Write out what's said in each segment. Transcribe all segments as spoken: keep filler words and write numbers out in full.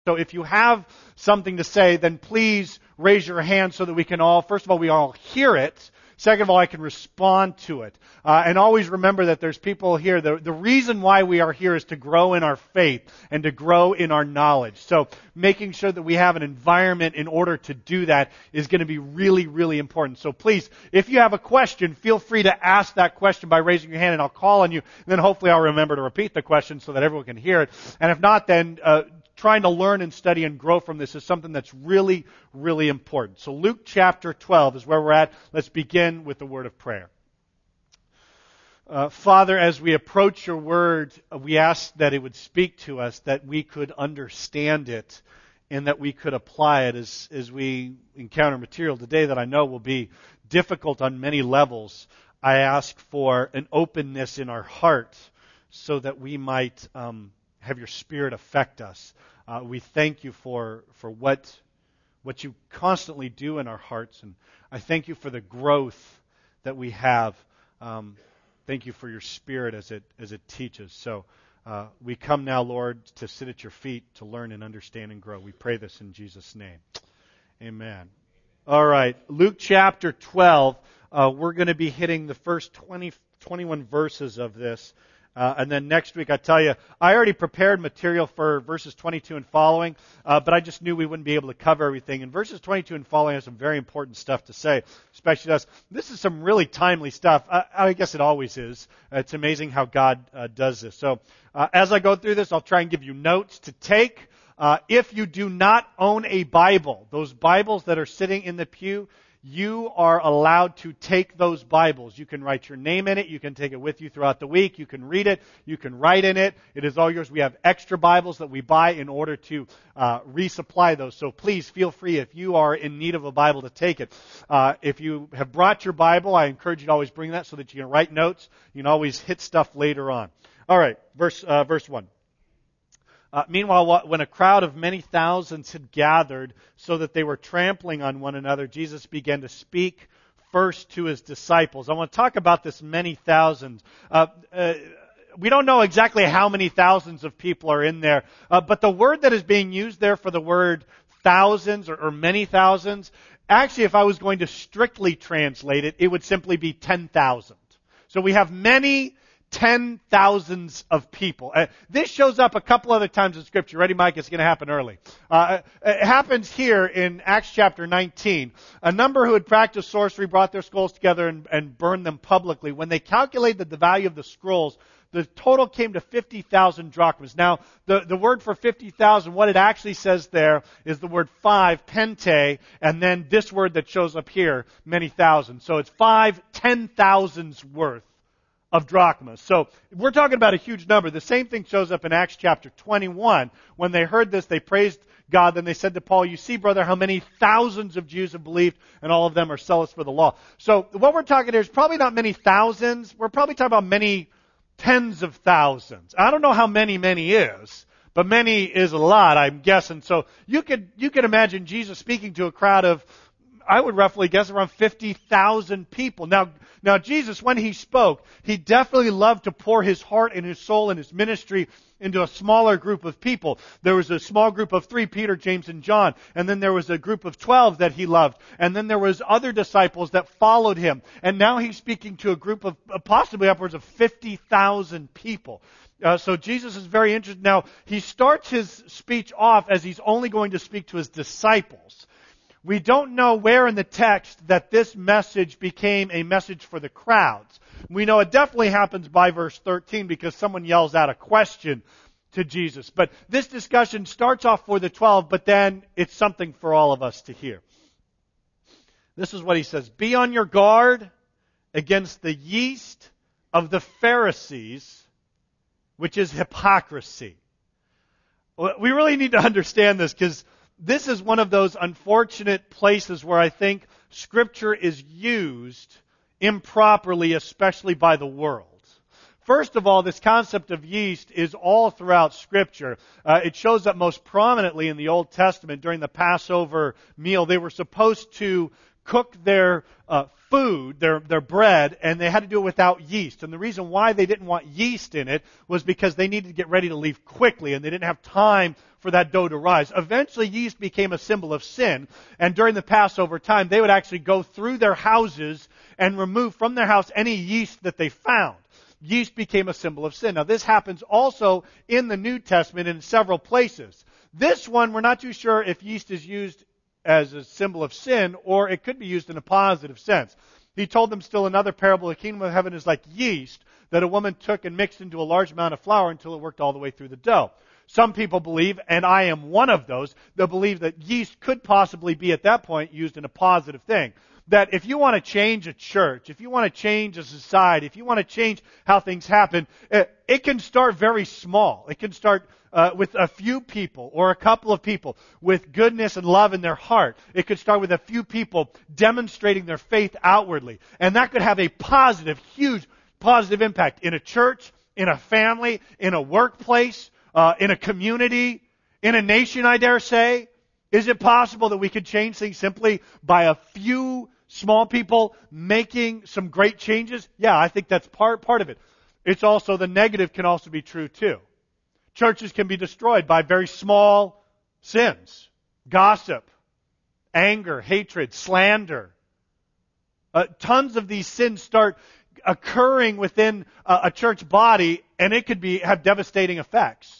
So if you have something to say, then please raise your hand so that we can all, first of all, we all hear it. Second of all, I can respond to it. Uh, and always remember that there's people here. The, the reason why we are here is to grow in our faith and to grow in our knowledge. So making sure that we have an environment in order to do that is going to be really, really important. So please, if you have a question, feel free to ask that question by raising your hand and I'll call on you. And then hopefully I'll remember to repeat the question so that everyone can hear it. And if not, then uh, trying to learn and study and grow from this is something that's really, really important. So Luke chapter twelve is where we're at. Let's begin with the word of prayer. Uh, Father, as we approach your word, we ask that it would speak to us, that we could understand it, and that we could apply it as, as we encounter material today that I know will be difficult on many levels. I ask for an openness in our heart so that we might um, have your Spirit affect us. Uh, we thank you for for what what you constantly do in our hearts, and I thank you for the growth that we have. Um, thank you for your Spirit as it as it teaches. So uh, we come now, Lord, to sit at your feet, to learn and understand and grow. We pray this in Jesus' name. Amen. All right, Luke chapter twelve. Uh, we're going to be hitting the first twenty, twenty-one verses of this. Uh, and then next week, I tell you, I already prepared material for verses twenty-two and following, uh, but I just knew we wouldn't be able to cover everything. And verses twenty-two and following has some very important stuff to say, especially to us. This is some really timely stuff. I, I guess it always is. Uh, it's amazing how God uh, does this. So uh, as I go through this, I'll try and give you notes to take. Uh, if you do not own a Bible, those Bibles that are sitting in the pew, you are allowed to take those Bibles. You can write your name in it. You can take it with you throughout the week. You can read it. You can write in it. It is all yours. We have extra Bibles that we buy in order to uh, resupply those. So please feel free if you are in need of a Bible to take it. Uh, if you have brought your Bible, I encourage you to always bring that so that you can write notes. You can always hit stuff later on. All right, verse uh, verse one. Uh, meanwhile, when a crowd of many thousands had gathered so that they were trampling on one another, Jesus began to speak first to his disciples. I want to talk about this many thousands. Uh, uh, we don't know exactly how many thousands of people are in there, uh, but the word that is being used there for the word thousands or, or many thousands, actually, if I was going to strictly translate it, it would simply be ten thousand. So we have many ten thousands of people. Uh, this shows up a couple other times in Scripture. Ready, Mike? It's going to happen early. Uh, it happens here in Acts chapter nineteen. A number who had practiced sorcery brought their scrolls together and, and burned them publicly. When they calculated the value of the scrolls, the total came to fifty thousand drachmas. Now, the, the word for fifty thousand, what it actually says there is the word five, pente, and then this word that shows up here, many thousands. So it's five, ten thousands worth of drachmas. So we're talking about a huge number. The same thing shows up in Acts chapter twenty-one. When they heard this, they praised God. Then they said to Paul, "You see, brother, how many thousands of Jews have believed, and all of them are zealous for the law." So what we're talking here is probably not many thousands. We're probably talking about many tens of thousands. I don't know how many many is, but many is a lot, I'm guessing. So you could you could imagine Jesus speaking to a crowd of, I would roughly guess, around fifty thousand people. Now, now Jesus, when he spoke, he definitely loved to pour his heart and his soul and his ministry into a smaller group of people. There was a small group of three, Peter, James, and John. And then there was a group of twelve that he loved. And then there was other disciples that followed him. And now he's speaking to a group of uh, possibly upwards of fifty thousand people. Uh, so Jesus is very interested. Now, he starts his speech off as he's only going to speak to his disciples. We don't know where in the text that this message became a message for the crowds. We know it definitely happens by verse thirteen because someone yells out a question to Jesus. But this discussion starts off for the twelve, but then it's something for all of us to hear. This is what he says: "Be on your guard against the yeast of the Pharisees, which is hypocrisy." We really need to understand this because this is one of those unfortunate places where I think Scripture is used improperly, especially by the world. First of all, this concept of yeast is all throughout Scripture. Uh, it shows up most prominently in the Old Testament during the Passover meal. They were supposed to cook their uh, food, their their bread, and they had to do it without yeast. And the reason why they didn't want yeast in it was because they needed to get ready to leave quickly, and they didn't have time for that dough to rise. Eventually, yeast became a symbol of sin, and during the Passover time, they would actually go through their houses and remove from their house any yeast that they found. Yeast became a symbol of sin. Now, this happens also in the New Testament in several places. This one, we're not too sure if yeast is used as a symbol of sin, or it could be used in a positive sense. He told them still another parable, the kingdom of heaven is like yeast that a woman took and mixed into a large amount of flour until it worked all the way through the dough. Some people believe, and I am one of those, that believe that yeast could possibly be at that point used in a positive thing. That if you want to change a church, if you want to change a society, if you want to change how things happen, it, it can start very small. It can start uh, with a few people or a couple of people with goodness and love in their heart. It could start with a few people demonstrating their faith outwardly. And that could have a positive, huge positive impact in a church, in a family, in a workplace, uh, in a community, in a nation, I dare say. Is it possible that we could change things simply by a few small people making some great changes? Yeah, I think that's part part of it. It's also, the negative can also be true too. Churches can be destroyed by very small sins. Gossip, anger, hatred, slander. Uh, tons of these sins start occurring within a, a church body, and it could be have devastating effects.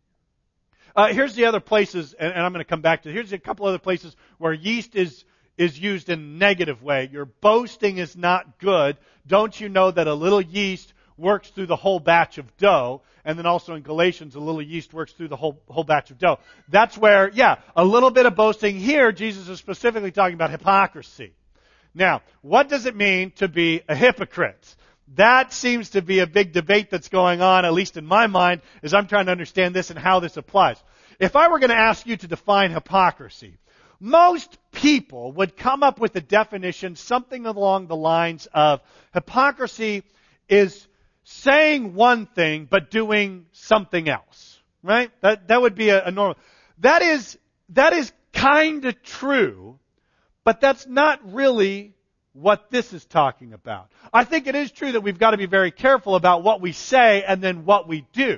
Uh, here's the other places, and, and I'm going to come back to, here's a couple other places where yeast is is used in a negative way. Your boasting is not good. Don't you know that a little yeast works through the whole batch of dough? And then also in Galatians, a little yeast works through the whole whole batch of dough. That's where, yeah, a little bit of boasting. Here, Jesus is specifically talking about hypocrisy. Now, what does it mean to be a hypocrite? That seems to be a big debate that's going on, at least in my mind, as I'm trying to understand this and how this applies. If I were going to ask you to define hypocrisy, most people would come up with a definition, something along the lines of hypocrisy is saying one thing but doing something else. Right? That that would be a, a normal. That is that is kind of true, but that's not really what this is talking about. I think it is true that we've got to be very careful about what we say and then what we do.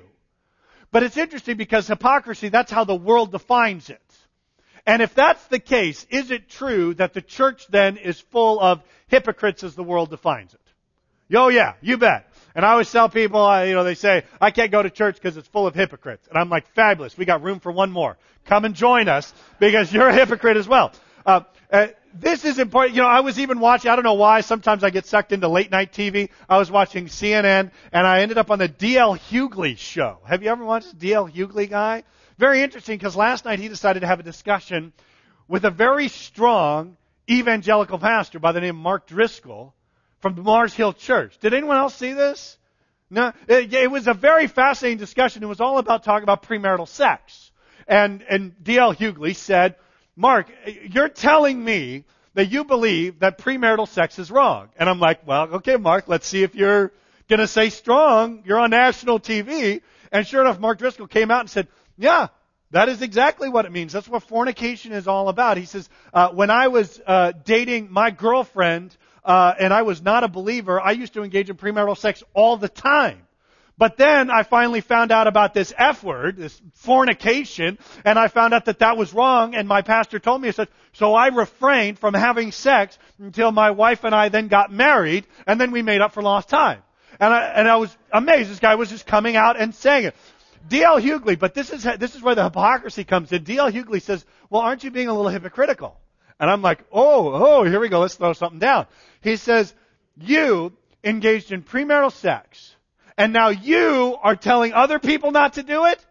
But it's interesting because hypocrisy, that's how the world defines it. And if that's the case, is it true that the church then is full of hypocrites as the world defines it? Oh yeah, you bet. And I always tell people, uh, you know, they say, I can't go to church because it's full of hypocrites. And I'm like, fabulous, we got room for one more. Come and join us because you're a hypocrite as well. Uh, uh, this is important. You know, I was even watching, I don't know why, sometimes I get sucked into late night T V. I was watching C N N and I ended up on the D L Hughley show. Have you ever watched the D L Hughley guy? Very interesting because last night he decided to have a discussion with a very strong evangelical pastor by the name of Mark Driscoll from the Mars Hill Church. Did anyone else see this? No, it, it was a very fascinating discussion. It was all about talking about premarital sex. And, and D L Hughley said, Mark, you're telling me that you believe that premarital sex is wrong. And I'm like, well, okay, Mark, let's see if you're going to say strong. You're on national T V. And sure enough, Mark Driscoll came out and said, yeah, that is exactly what it means. That's what fornication is all about. He says, uh, when I was uh, dating my girlfriend uh, and I was not a believer, I used to engage in premarital sex all the time. But then I finally found out about this F word, this fornication, and I found out that that was wrong, and my pastor told me, he said, so I refrained from having sex until my wife and I then got married, and then we made up for lost time. And I, and I was amazed. This guy was just coming out and saying it. D L Hughley, but this is, this is where the hypocrisy comes in. D L Hughley says, well, aren't you being a little hypocritical? And I'm like, oh, oh, here we go. Let's throw something down. He says, you engaged in premarital sex. And now you are telling other people not to do it?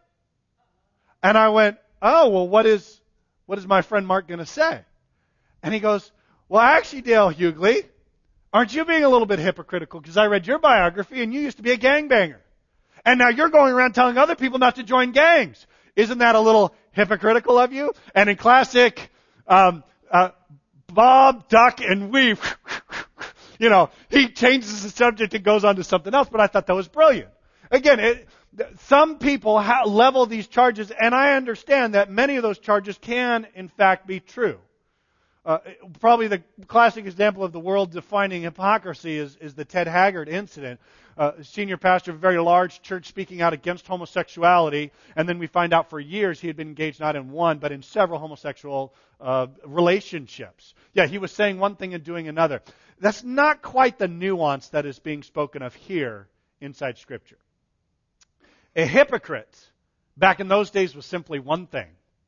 And I went, oh, well, what is, what is my friend Mark going to say? And he goes, well, actually, Dale Hughley, aren't you being a little bit hypocritical? Because I read your biography and you used to be a gangbanger. And now you're going around telling other people not to join gangs. Isn't that a little hypocritical of you? And in classic, um, uh, Bob, duck, and weave, you know, he changes the subject and goes on to something else, but I thought that was brilliant. Again, it, some people ha- level these charges, and I understand that many of those charges can, in fact, be true. Uh, probably the classic example of the world-defining hypocrisy is, is the Ted Haggard incident. Uh, senior pastor of a very large church speaking out against homosexuality, and then we find out for years he had been engaged not in one, but in several homosexual uh, relationships. Yeah, he was saying one thing and doing another. That's not quite the nuance that is being spoken of here inside Scripture. A hypocrite, back in those days, was simply one thing: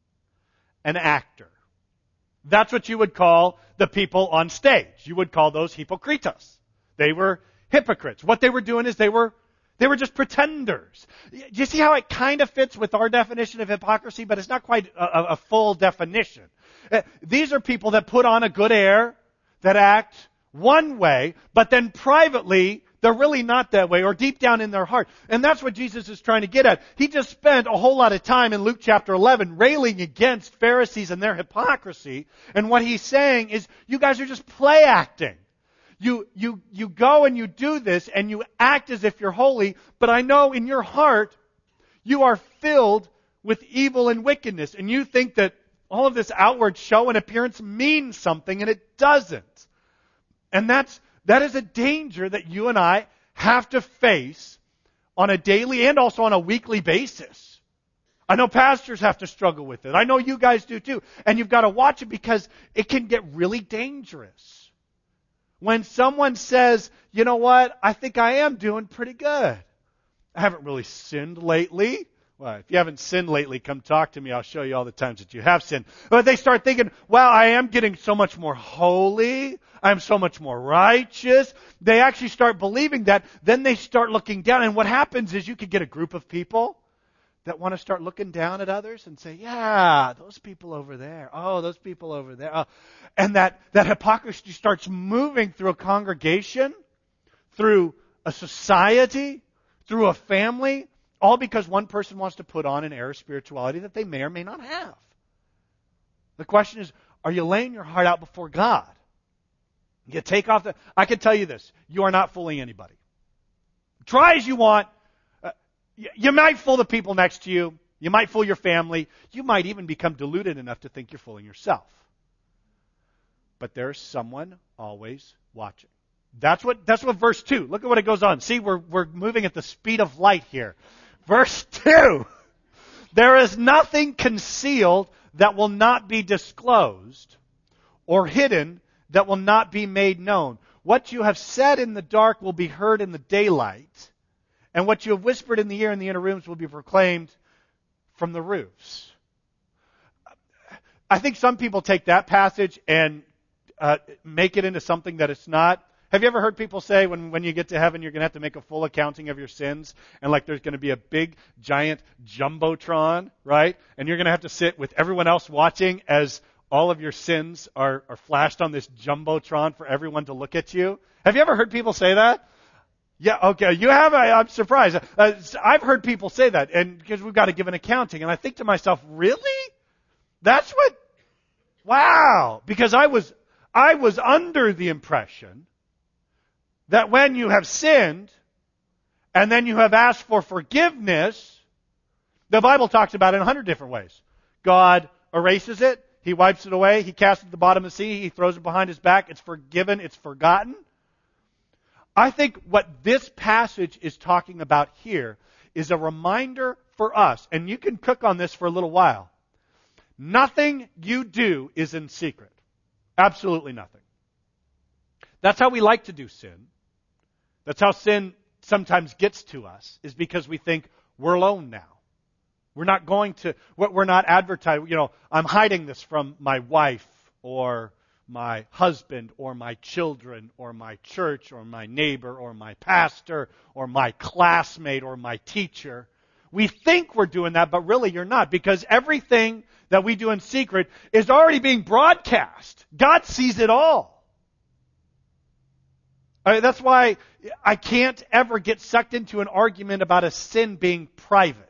an actor. That's what you would call the people on stage. You would call those hypokritos. They were hypocrites. What they were doing is they were they were just pretenders. Do you see how it kind of fits with our definition of hypocrisy, but it's not quite a, a full definition. Uh, these are people that put on a good air, that act one way, but then privately they're really not that way, or deep down in their heart. And that's what Jesus is trying to get at. He just spent a whole lot of time in Luke chapter eleven railing against Pharisees and their hypocrisy. And what he's saying is, you guys are just play acting. You, you, you go and you do this and you act as if you're holy, but I know in your heart you are filled with evil and wickedness. And you think that all of this outward show and appearance means something, and it doesn't. And that's That is a danger that you and I have to face on a daily and also on a weekly basis. I know pastors have to struggle with it. I know you guys do too. And you've got to watch it because it can get really dangerous. When someone says, you know what, I think I am doing pretty good. I haven't really sinned lately. Well, if you haven't sinned lately, come talk to me. I'll show you all the times that you have sinned. But they start thinking, wow, I am getting so much more holy. I'm so much more righteous. They actually start believing that. Then they start looking down. And what happens is you could get a group of people that want to start looking down at others and say, yeah, those people over there. Oh, those people over there. Oh. And that, that hypocrisy starts moving through a congregation, through a society, through a family, all because one person wants to put on an air of spirituality that they may or may not have. The question is, are you laying your heart out before God? You take off the... I can tell you this. You are not fooling anybody. Try as you want. Uh, you, you might fool the people next to you. You might fool your family. You might even become deluded enough to think you're fooling yourself. But there's someone always watching. That's what, that's what verse two. Look at what it goes on. See, we're, we're moving at the speed of light here. Verse two. There is nothing concealed that will not be disclosed, or hidden that will not be made known. What you have said in the dark will be heard in the daylight, and what you have whispered in the ear in the inner rooms will be proclaimed from the roofs. I think some people take that passage and uh, make it into something that it's not. Have you ever heard people say when, when you get to heaven, you're going to have to make a full accounting of your sins, and like there's going to be a big, giant jumbotron, right? And you're going to have to sit with everyone else watching as all of your sins are, are flashed on this jumbotron for everyone to look at you. Have you ever heard people say that? Yeah, okay, you have. I, I'm surprised. Uh, I've heard people say that, and because we've got to give an accounting, and I think to myself, really? That's what? Wow! Because I was, I was under the impression that when you have sinned, and then you have asked for forgiveness, the Bible talks about it in a hundred different ways. God erases it. He wipes it away. He casts it at the bottom of the sea. He throws it behind his back. It's forgiven. It's forgotten. I think what this passage is talking about here is a reminder for us, and you can cook on this for a little while. Nothing you do is in secret. Absolutely nothing. That's how we like to do sin. That's how sin sometimes gets to us, is because we think we're alone now. We're not going to, we're not advertising, you know, I'm hiding this from my wife or my husband or my children or my church or my neighbor or my pastor or my classmate or my teacher. We think we're doing that, but really you're not, because everything that we do in secret is already being broadcast. God sees it all. Uh, that's why I can't ever get sucked into an argument about a sin being private.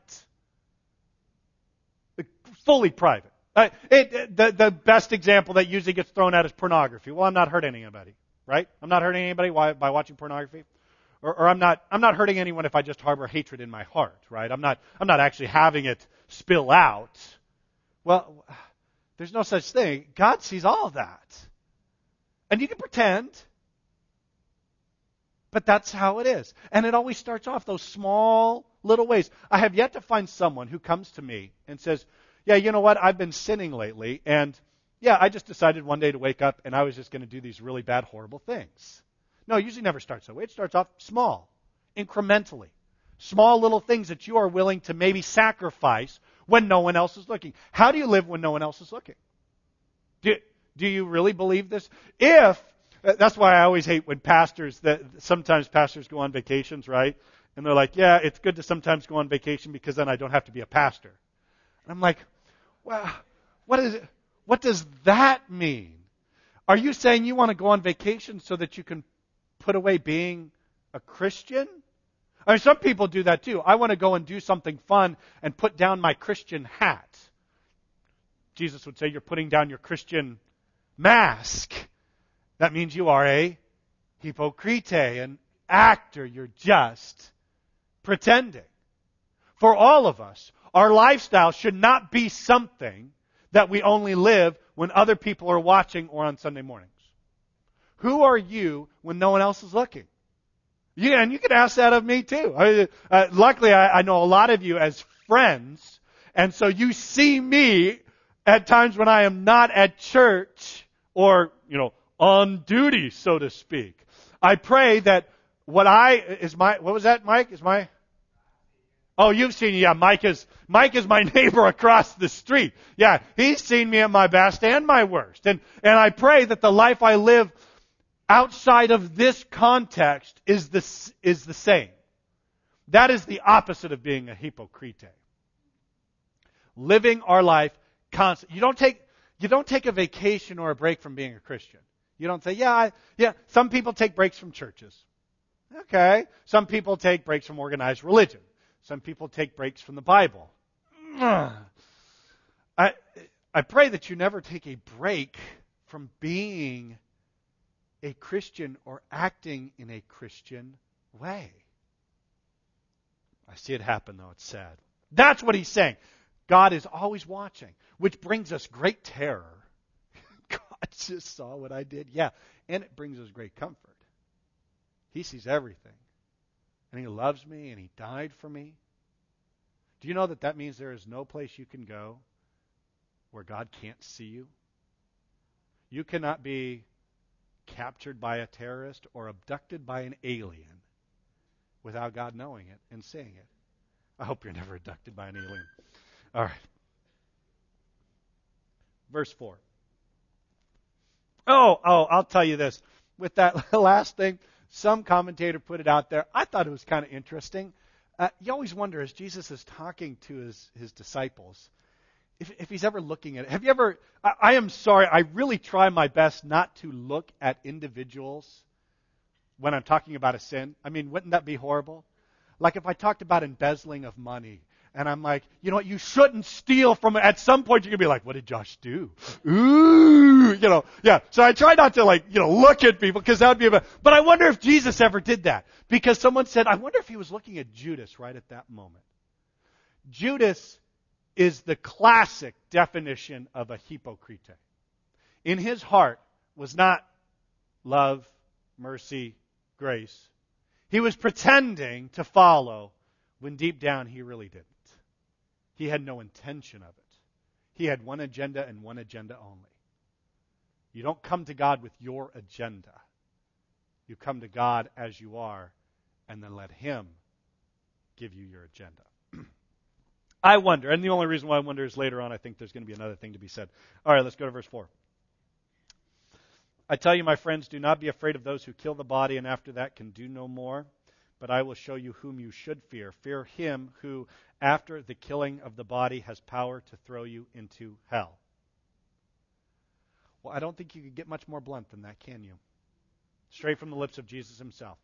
Fully private. Uh, it, it, the, the best example that usually gets thrown out is pornography. Well, I'm not hurting anybody, right? I'm not hurting anybody by, by watching pornography. Or, or I'm not I'm not hurting anyone if I just harbor hatred in my heart, right? I'm not I'm not actually having it spill out. Well, There's no such thing. God sees all of that. And you can pretend, but that's how it is. And it always starts off those small little ways. I have yet to find someone who comes to me and says, yeah, you know what, I've been sinning lately, and yeah, I just decided one day to wake up and I was just going to do these really bad, horrible things. No, it usually never starts that way. It starts off small, incrementally. Small little things that you are willing to maybe sacrifice when no one else is looking. How do you live when no one else is looking? Do, do you really believe this? If, that's why I always hate when pastors, that sometimes pastors go on vacations, right? And they're like, yeah, it's good to sometimes go on vacation because then I don't have to be a pastor. And I'm like, well, what is it? What does that mean? Are you saying you want to go on vacation so that you can put away being a Christian? I mean, some people do that too. I want to go and do something fun and put down my Christian hat. Jesus would say you're putting down your Christian mask. That means you are a hypocrite, an actor. You're just pretending. For all of us, our lifestyle should not be something that we only live when other people are watching or on Sunday mornings. Who are you when no one else is looking? Yeah, and you can ask that of me too. I, uh, luckily, I, I know a lot of you as friends, and so you see me at times when I am not at church or, you know, on duty, so to speak. I pray that what I is my what was that, Mike? Is my Oh, you've seen, yeah, Mike is, Mike is my neighbor across the street. Yeah, he's seen me at my best and my worst. And, and I pray that the life I live outside of this context is the, is the same. That is the opposite of being a hypocrite. Living our life constant. You don't take, you don't take a vacation or a break from being a Christian. You don't say, yeah, I, yeah, some people take breaks from churches. Okay. Some people take breaks from organized religion. Some people take breaks from the Bible. I, I pray that you never take a break from being a Christian or acting in a Christian way. I see it happen, though. It's sad. That's what he's saying. God is always watching, which brings us great terror. God just saw what I did. Yeah, and it brings us great comfort. He sees everything. And He loves me, and He died for me. Do you know that that means there is no place you can go where God can't see you? You cannot be captured by a terrorist or abducted by an alien without God knowing it and seeing it. I hope you're never abducted by an alien. All right. Verse four. Oh, oh, I'll tell you this. With that last thing, some commentator put it out there. I thought it was kind of interesting. Uh, you always wonder, as Jesus is talking to his, his disciples, if, if he's ever looking at it. Have you ever, I, I am sorry, I really try my best not to look at individuals when I'm talking about a sin. I mean, wouldn't that be horrible? Like if I talked about embezzling of money, and I'm like, you know what, you shouldn't steal from, at some point you're going to be like, what did Josh do? Ooh, you know, yeah. So I try not to like, you know, look at people because that would be a bit, but I wonder if Jesus ever did that. Because someone said, I wonder if he was looking at Judas right at that moment. Judas is the classic definition of a hypocrite. In his heart was not love, mercy, grace. He was pretending to follow when deep down he really didn't. He had no intention of it. He had one agenda and one agenda only. You don't come to God with your agenda. You come to God as you are, and then let Him give you your agenda. I wonder, and the only reason why I wonder is later on I think there's going to be another thing to be said. All right, let's go to verse four. I tell you, my friends, do not be afraid of those who kill the body and after that can do no more. But I will show you whom you should fear. Fear him who, after the killing of the body, has power to throw you into hell. Well, I don't think you could get much more blunt than that, can you? Straight from the lips of Jesus himself.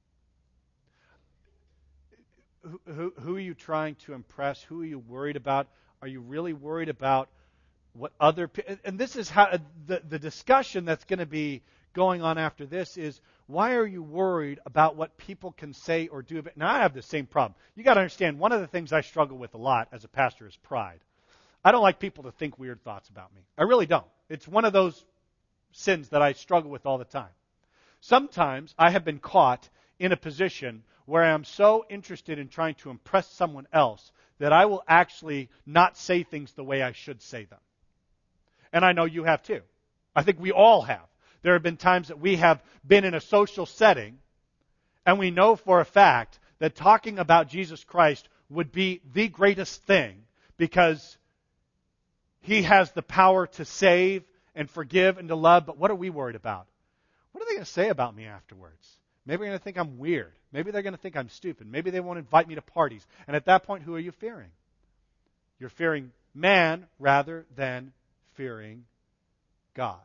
Who, who, who are you trying to impress? Who are you worried about? Are you really worried about what other people... And this is how the, the discussion that's going to be going on after this is, why are you worried about what people can say or do? Now, I have the same problem. You got to understand, one of the things I struggle with a lot as a pastor is pride. I don't like people to think weird thoughts about me. I really don't. It's one of those sins that I struggle with all the time. Sometimes I have been caught in a position where I'm so interested in trying to impress someone else that I will actually not say things the way I should say them. And I know you have too. I think we all have. There have been times that we have been in a social setting and we know for a fact that talking about Jesus Christ would be the greatest thing because He has the power to save and forgive and to love. But what are we worried about? What are they going to say about me afterwards? Maybe they're going to think I'm weird. Maybe they're going to think I'm stupid. Maybe they won't invite me to parties. And at that point, who are you fearing? You're fearing man rather than fearing God.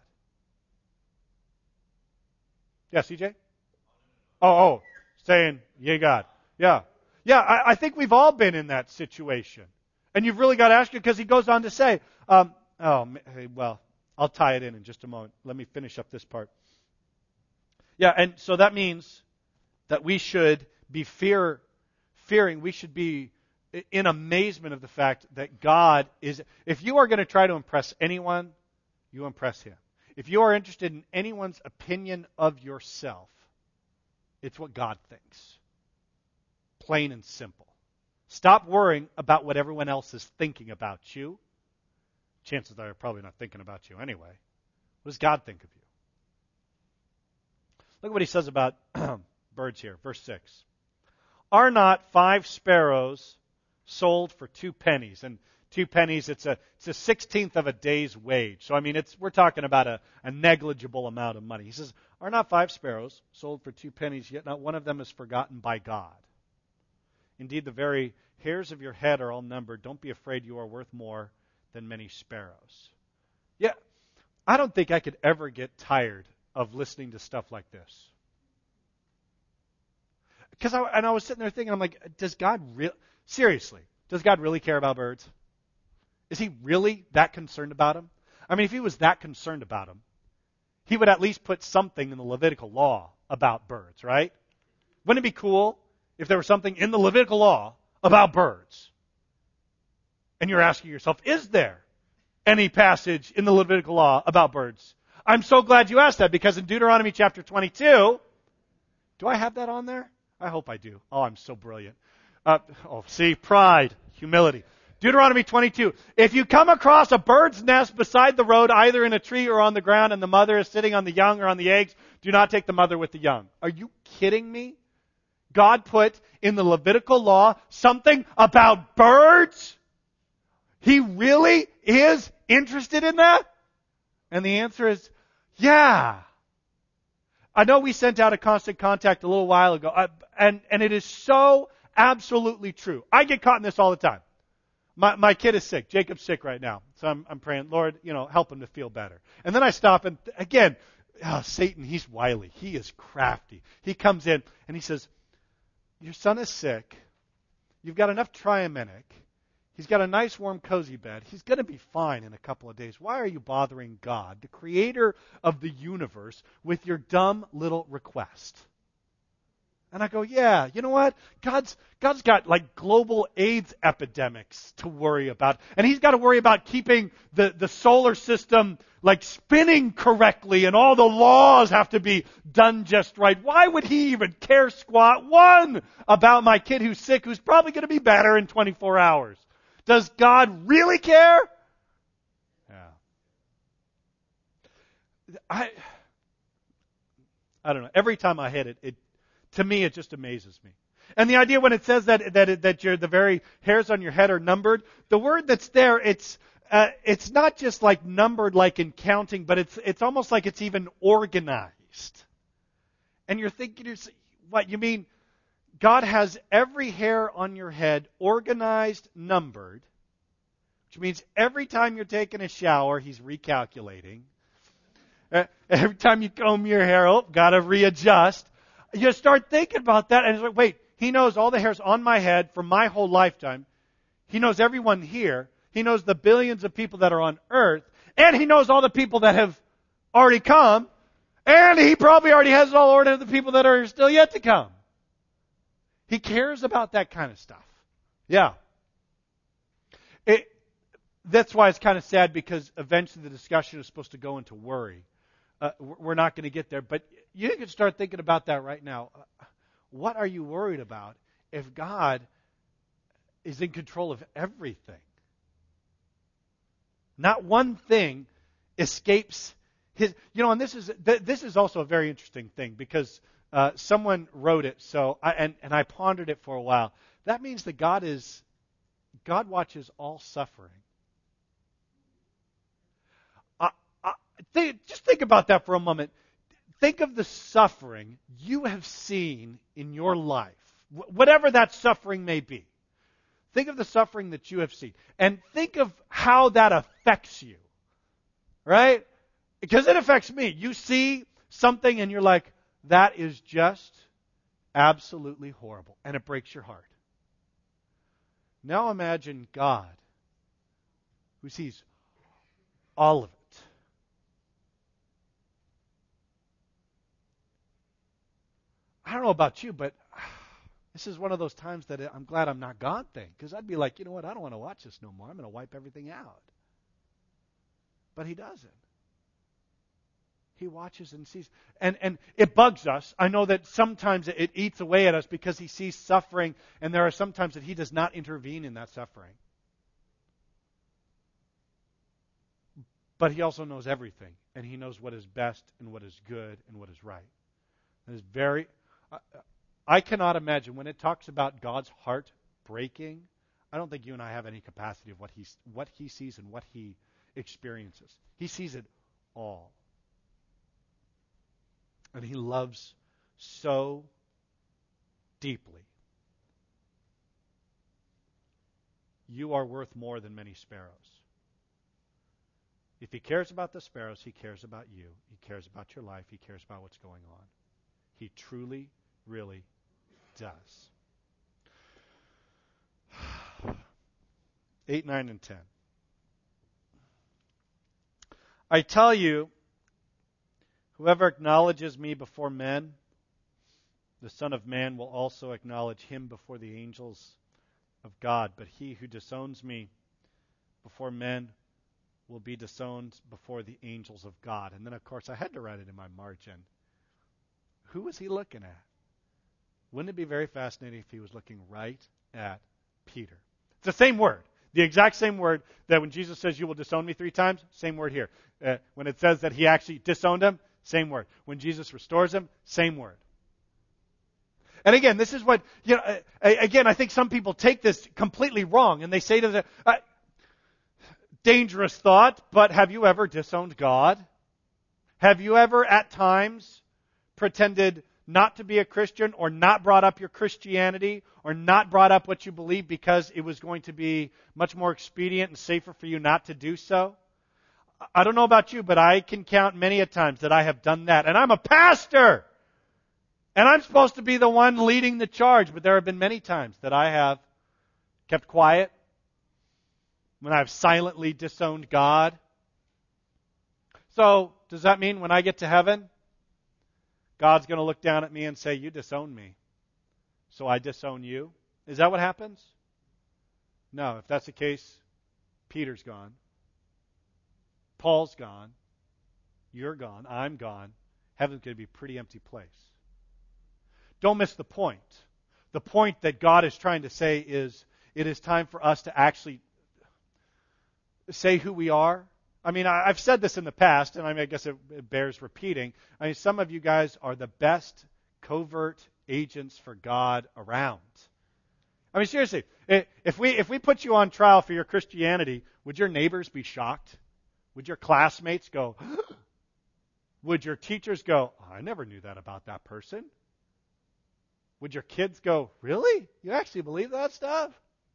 Yeah, C J? Oh, oh, saying, yea, God. Yeah. Yeah, I, I think we've all been in that situation. And you've really got to ask you, because he goes on to say, um, oh, well, I'll tie it in in just a moment. Let me finish up this part. Yeah, and so that means that we should be fear, fearing, we should be in amazement of the fact that God is, if you are going to try to impress anyone, you impress Him. If you are interested in anyone's opinion of yourself, it's what God thinks. Plain and simple. Stop worrying about what everyone else is thinking about you. Chances are they're probably not thinking about you anyway. What does God think of you? Look at what He says about birds here. Verse six. Are not five sparrows sold for two pennies? And two pennies, it's a it's a sixteenth of a day's wage. So I mean, it's we're talking about a, a negligible amount of money. He says, are not five sparrows sold for two pennies, yet not one of them is forgotten by God? Indeed, the very hairs of your head are all numbered. Don't be afraid, you are worth more than many sparrows. Yeah, I don't think I could ever get tired of listening to stuff like this. Because I, and I was sitting there thinking, I'm like, does God really, seriously, does God really care about birds? Is He really that concerned about them? I mean, if He was that concerned about them, He would at least put something in the Levitical law about birds, right? Wouldn't it be cool if there was something in the Levitical law about birds? And you're asking yourself, is there any passage in the Levitical law about birds? I'm so glad you asked that, because in Deuteronomy chapter twenty-two, do I have that on there? I hope I do. Oh, I'm so brilliant. Uh, oh, see, pride, humility. Deuteronomy twenty-two. If you come across a bird's nest beside the road, either in a tree or on the ground, and the mother is sitting on the young or on the eggs, do not take the mother with the young. Are you kidding me? God put in the Levitical law something about birds? He really is interested in that? And the answer is, yeah. I know we sent out a constant contact a little while ago, uh, and, and it is so absolutely true. I get caught in this all the time. My, my kid is sick. Jacob's sick right now. So I'm, I'm praying, Lord, you know, help him to feel better. And then I stop and, again, oh, Satan, he's wily. He is crafty. He comes in and he says, your son is sick. You've got enough Triaminic. He's got a nice, warm, cozy bed. He's going to be fine in a couple of days. Why are you bothering God, the creator of the universe, with your dumb little request? And I go, yeah, you know what? God's God's got like global AIDS epidemics to worry about. And He's got to worry about keeping the, the solar system like spinning correctly, and all the laws have to be done just right. Why would He even care squat one about my kid who's sick, who's probably going to be better in twenty-four hours? Does God really care? Yeah. I I don't know. Every time I hit it, it to me it just amazes me. And the idea when it says that that that you're, the very hairs on your head are numbered, the word that's there, it's uh, it's not just like numbered like in counting, but it's it's almost like it's even organized. And you're thinking, what you mean? God has every hair on your head organized, numbered, which means every time you're taking a shower, He's recalculating. Uh, every time you comb your hair, oh, got to readjust. You start thinking about that, and it's like, wait, He knows all the hairs on my head for my whole lifetime. He knows everyone here. He knows the billions of people that are on earth, and He knows all the people that have already come, and He probably already has it all ordered of the people that are still yet to come. He cares about that kind of stuff. Yeah. It, that's why it's kind of sad, because eventually the discussion is supposed to go into worry. Uh, we're not going to get there, but you can start thinking about that right now. What are you worried about if God is in control of everything? Not one thing escapes his. You know, and this is th- this is also a very interesting thing, because uh, someone wrote it. So I, and and I pondered it for a while. That means that God is God watches all suffering. Uh, uh, think, just think about that for a moment. Think of the suffering you have seen in your life, wh- whatever that suffering may be. Think of the suffering that you have seen, and think of how that affects you, right? Because it affects me. You see something and you're like, that is just absolutely horrible, and it breaks your heart. Now imagine God, who sees all of it. I don't know about you, but this is one of those times that I'm glad I'm not God thing, because I'd be like, you know what, I don't want to watch this no more. I'm going to wipe everything out. But he doesn't. He watches and sees. And, and it bugs us. I know that sometimes it eats away at us because he sees suffering, and there are some times that he does not intervene in that suffering. But he also knows everything, and he knows what is best and what is good and what is right. It is very... Uh, I cannot imagine, when it talks about God's heart breaking, I don't think you and I have any capacity of what he, what he sees and what he experiences. He sees it all. And he loves so deeply. You are worth more than many sparrows. If he cares about the sparrows, he cares about you. He cares about your life. He cares about what's going on. He truly, really does. Eight, nine, and ten. I tell you, whoever acknowledges me before men, the Son of Man will also acknowledge him before the angels of God. But he who disowns me before men will be disowned before the angels of God. And then, of course, I had to write it in my margin. Who was he looking at? Wouldn't it be very fascinating if he was looking right at Peter? It's the same word. The exact same word that when Jesus says, you will disown me three times, same word here. Uh, when it says that he actually disowned him, same word. When Jesus restores him, same word. And again, this is what, you know, uh, again, I think some people take this completely wrong, and they say to the, uh, dangerous thought, but have you ever disowned God? Have you ever at times pretended not to be a Christian, or not brought up your Christianity, or not brought up what you believe because it was going to be much more expedient and safer for you not to do so? I don't know about you, but I can count many a times that I have done that. And I'm a pastor! And I'm supposed to be the one leading the charge, but there have been many times that I have kept quiet, when I've silently disowned God. So, does that mean when I get to heaven, God's going to look down at me and say, you disowned me, so I disown you? Is that what happens? No, if that's the case, Peter's gone. Paul's gone. You're gone. I'm gone. Heaven's going to be a pretty empty place. Don't miss the point. The point that God is trying to say is, it is time for us to actually say who we are. I mean, I, I've said this in the past, and I, mean, I guess it, it bears repeating. I mean, some of you guys are the best covert agents for God around. I mean, seriously, if we if we put you on trial for your Christianity, would your neighbors be shocked? Would your classmates go? Would your teachers go, oh, I never knew that about that person? Would your kids go, really? You actually believe that stuff?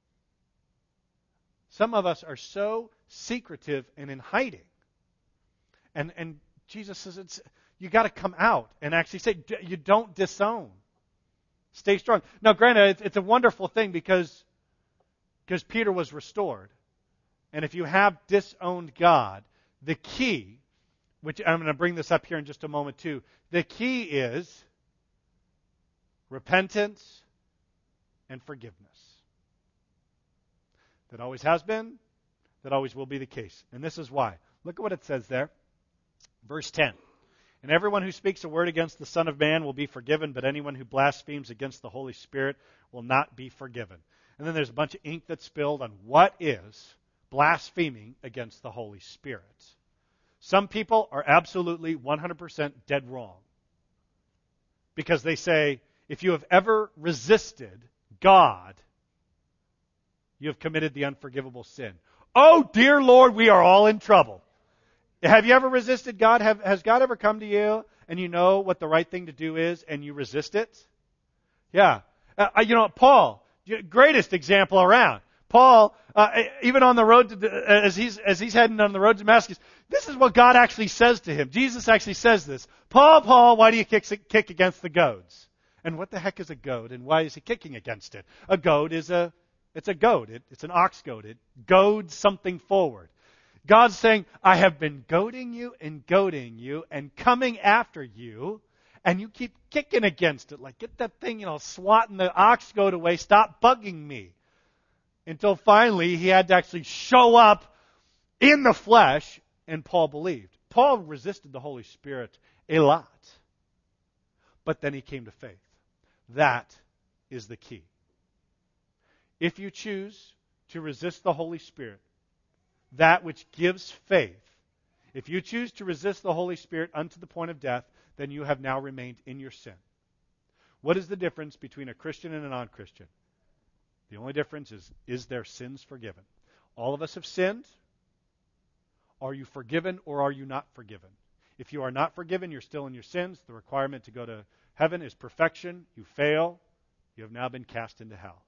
Some of us are so secretive and in hiding. And and Jesus says, it's you got to come out and actually say, you don't disown. Stay strong. Now, granted, it's, it's a wonderful thing because, because Peter was restored. And if you have disowned God, the key, which I'm going to bring this up here in just a moment too, the key is repentance and forgiveness. That always has been, That always will be the case. And this is why. Look at what it says there. Verse ten. And everyone who speaks a word against the Son of Man will be forgiven, but anyone who blasphemes against the Holy Spirit will not be forgiven. And then there's a bunch of ink that's spilled on what is blaspheming against the Holy Spirit. Some people are absolutely one hundred percent dead wrong. Because they say, if you have ever resisted God, you have committed the unforgivable sin. Oh, dear Lord, we are all in trouble. Have you ever resisted God? Have, has God ever come to you and you know what the right thing to do is and you resist it? Yeah. Uh, you know, Paul, greatest example around. Paul, uh, even on the road to, as he's as he's heading on the road to Damascus, this is what God actually says to him. Jesus actually says this. Paul, Paul, why do you kick, kick against the goads? And what the heck is a goad? And why is he kicking against it? A goad is a, it's a goad. It, it's an ox goad. It goads something forward. God's saying, I have been goading you and goading you and coming after you, and you keep kicking against it. Like, get that thing, you know, swatting the ox goad away. Stop bugging me. Until finally, he had to actually show up in the flesh, and Paul believed. Paul resisted the Holy Spirit a lot. But then he came to faith. That is the key. If you choose to resist the Holy Spirit, that which gives faith, if you choose to resist the Holy Spirit unto the point of death, then you have now remained in your sin. What is the difference between a Christian and a non-Christian? The only difference is, is their sins forgiven? All of us have sinned. Are you forgiven or are you not forgiven? If you are not forgiven, you're still in your sins. The requirement to go to heaven is perfection. You fail, you have now been cast into hell.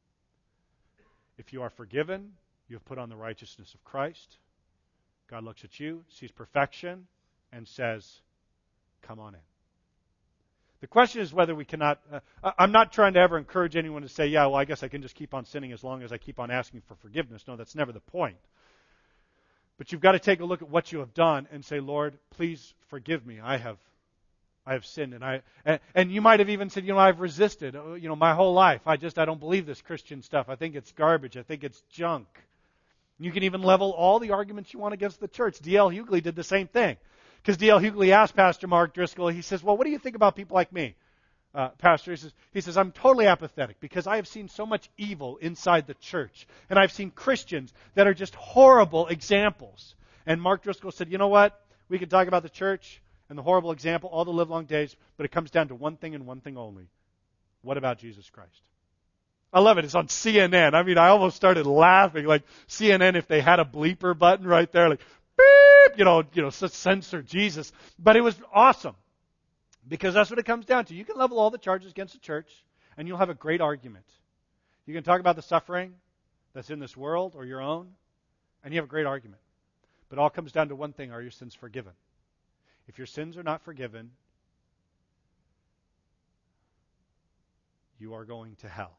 If you are forgiven, you have put on the righteousness of Christ. God looks at you, sees perfection, and says, come on in. The question is whether we cannot, uh, I'm not trying to ever encourage anyone to say, yeah, well, I guess I can just keep on sinning as long as I keep on asking for forgiveness. No, that's never the point. But you've got to take a look at what you have done and say, Lord, please forgive me. I have I have sinned. And I and, and you might have even said, you know, I've resisted, you know, my whole life. I just, I don't believe this Christian stuff. I think it's garbage. I think it's junk. You can even level all the arguments you want against the church. D L Hughley did the same thing. Because D L Hughley asked Pastor Mark Driscoll, he says, well, what do you think about people like me? Uh, Pastor, he says, he says, I'm totally apathetic because I have seen so much evil inside the church. And I've seen Christians that are just horrible examples. And Mark Driscoll said, you know what? We could talk about the church and the horrible example all the livelong days, but it comes down to one thing and one thing only. What about Jesus Christ? I love it. It's on C N N. I mean, I almost started laughing. Like C N N, if they had a bleeper button right there, like, beep, you know, you know, censor Jesus. But it was awesome. Because that's what it comes down to. You can level all the charges against the church, and you'll have a great argument. You can talk about the suffering that's in this world or your own, and you have a great argument. But it all comes down to one thing: are your sins forgiven? If your sins are not forgiven, you are going to hell.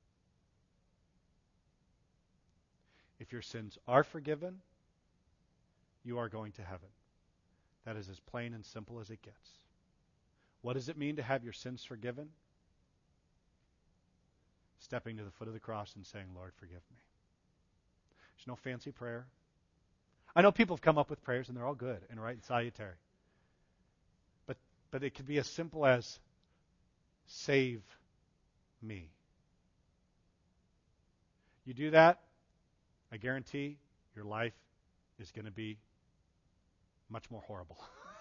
If your sins are forgiven, you are going to heaven. That is as plain and simple as it gets. What does it mean to have your sins forgiven? Stepping to the foot of the cross and saying, Lord, forgive me. There's no fancy prayer. I know people have come up with prayers and they're all good and right and salutary. But but it could be as simple as, save me. You do that, I guarantee your life is going to be much more horrible.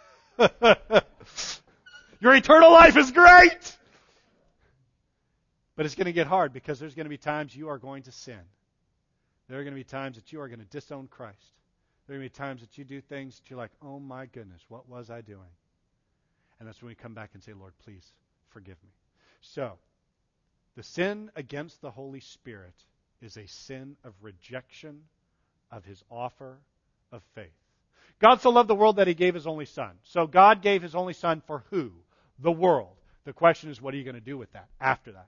Your eternal life is great! But it's going to get hard because there's going to be times you are going to sin. There are going to be times that you are going to disown Christ. There are going to be times that you do things that you're like, oh my goodness, what was I doing? And that's when we come back and say, Lord, please forgive me. So, the sin against the Holy Spirit is a sin of rejection of his offer of faith. God so loved the world that he gave his only son. So God gave his only son for who? The world. The question is, what are you going to do with that after that?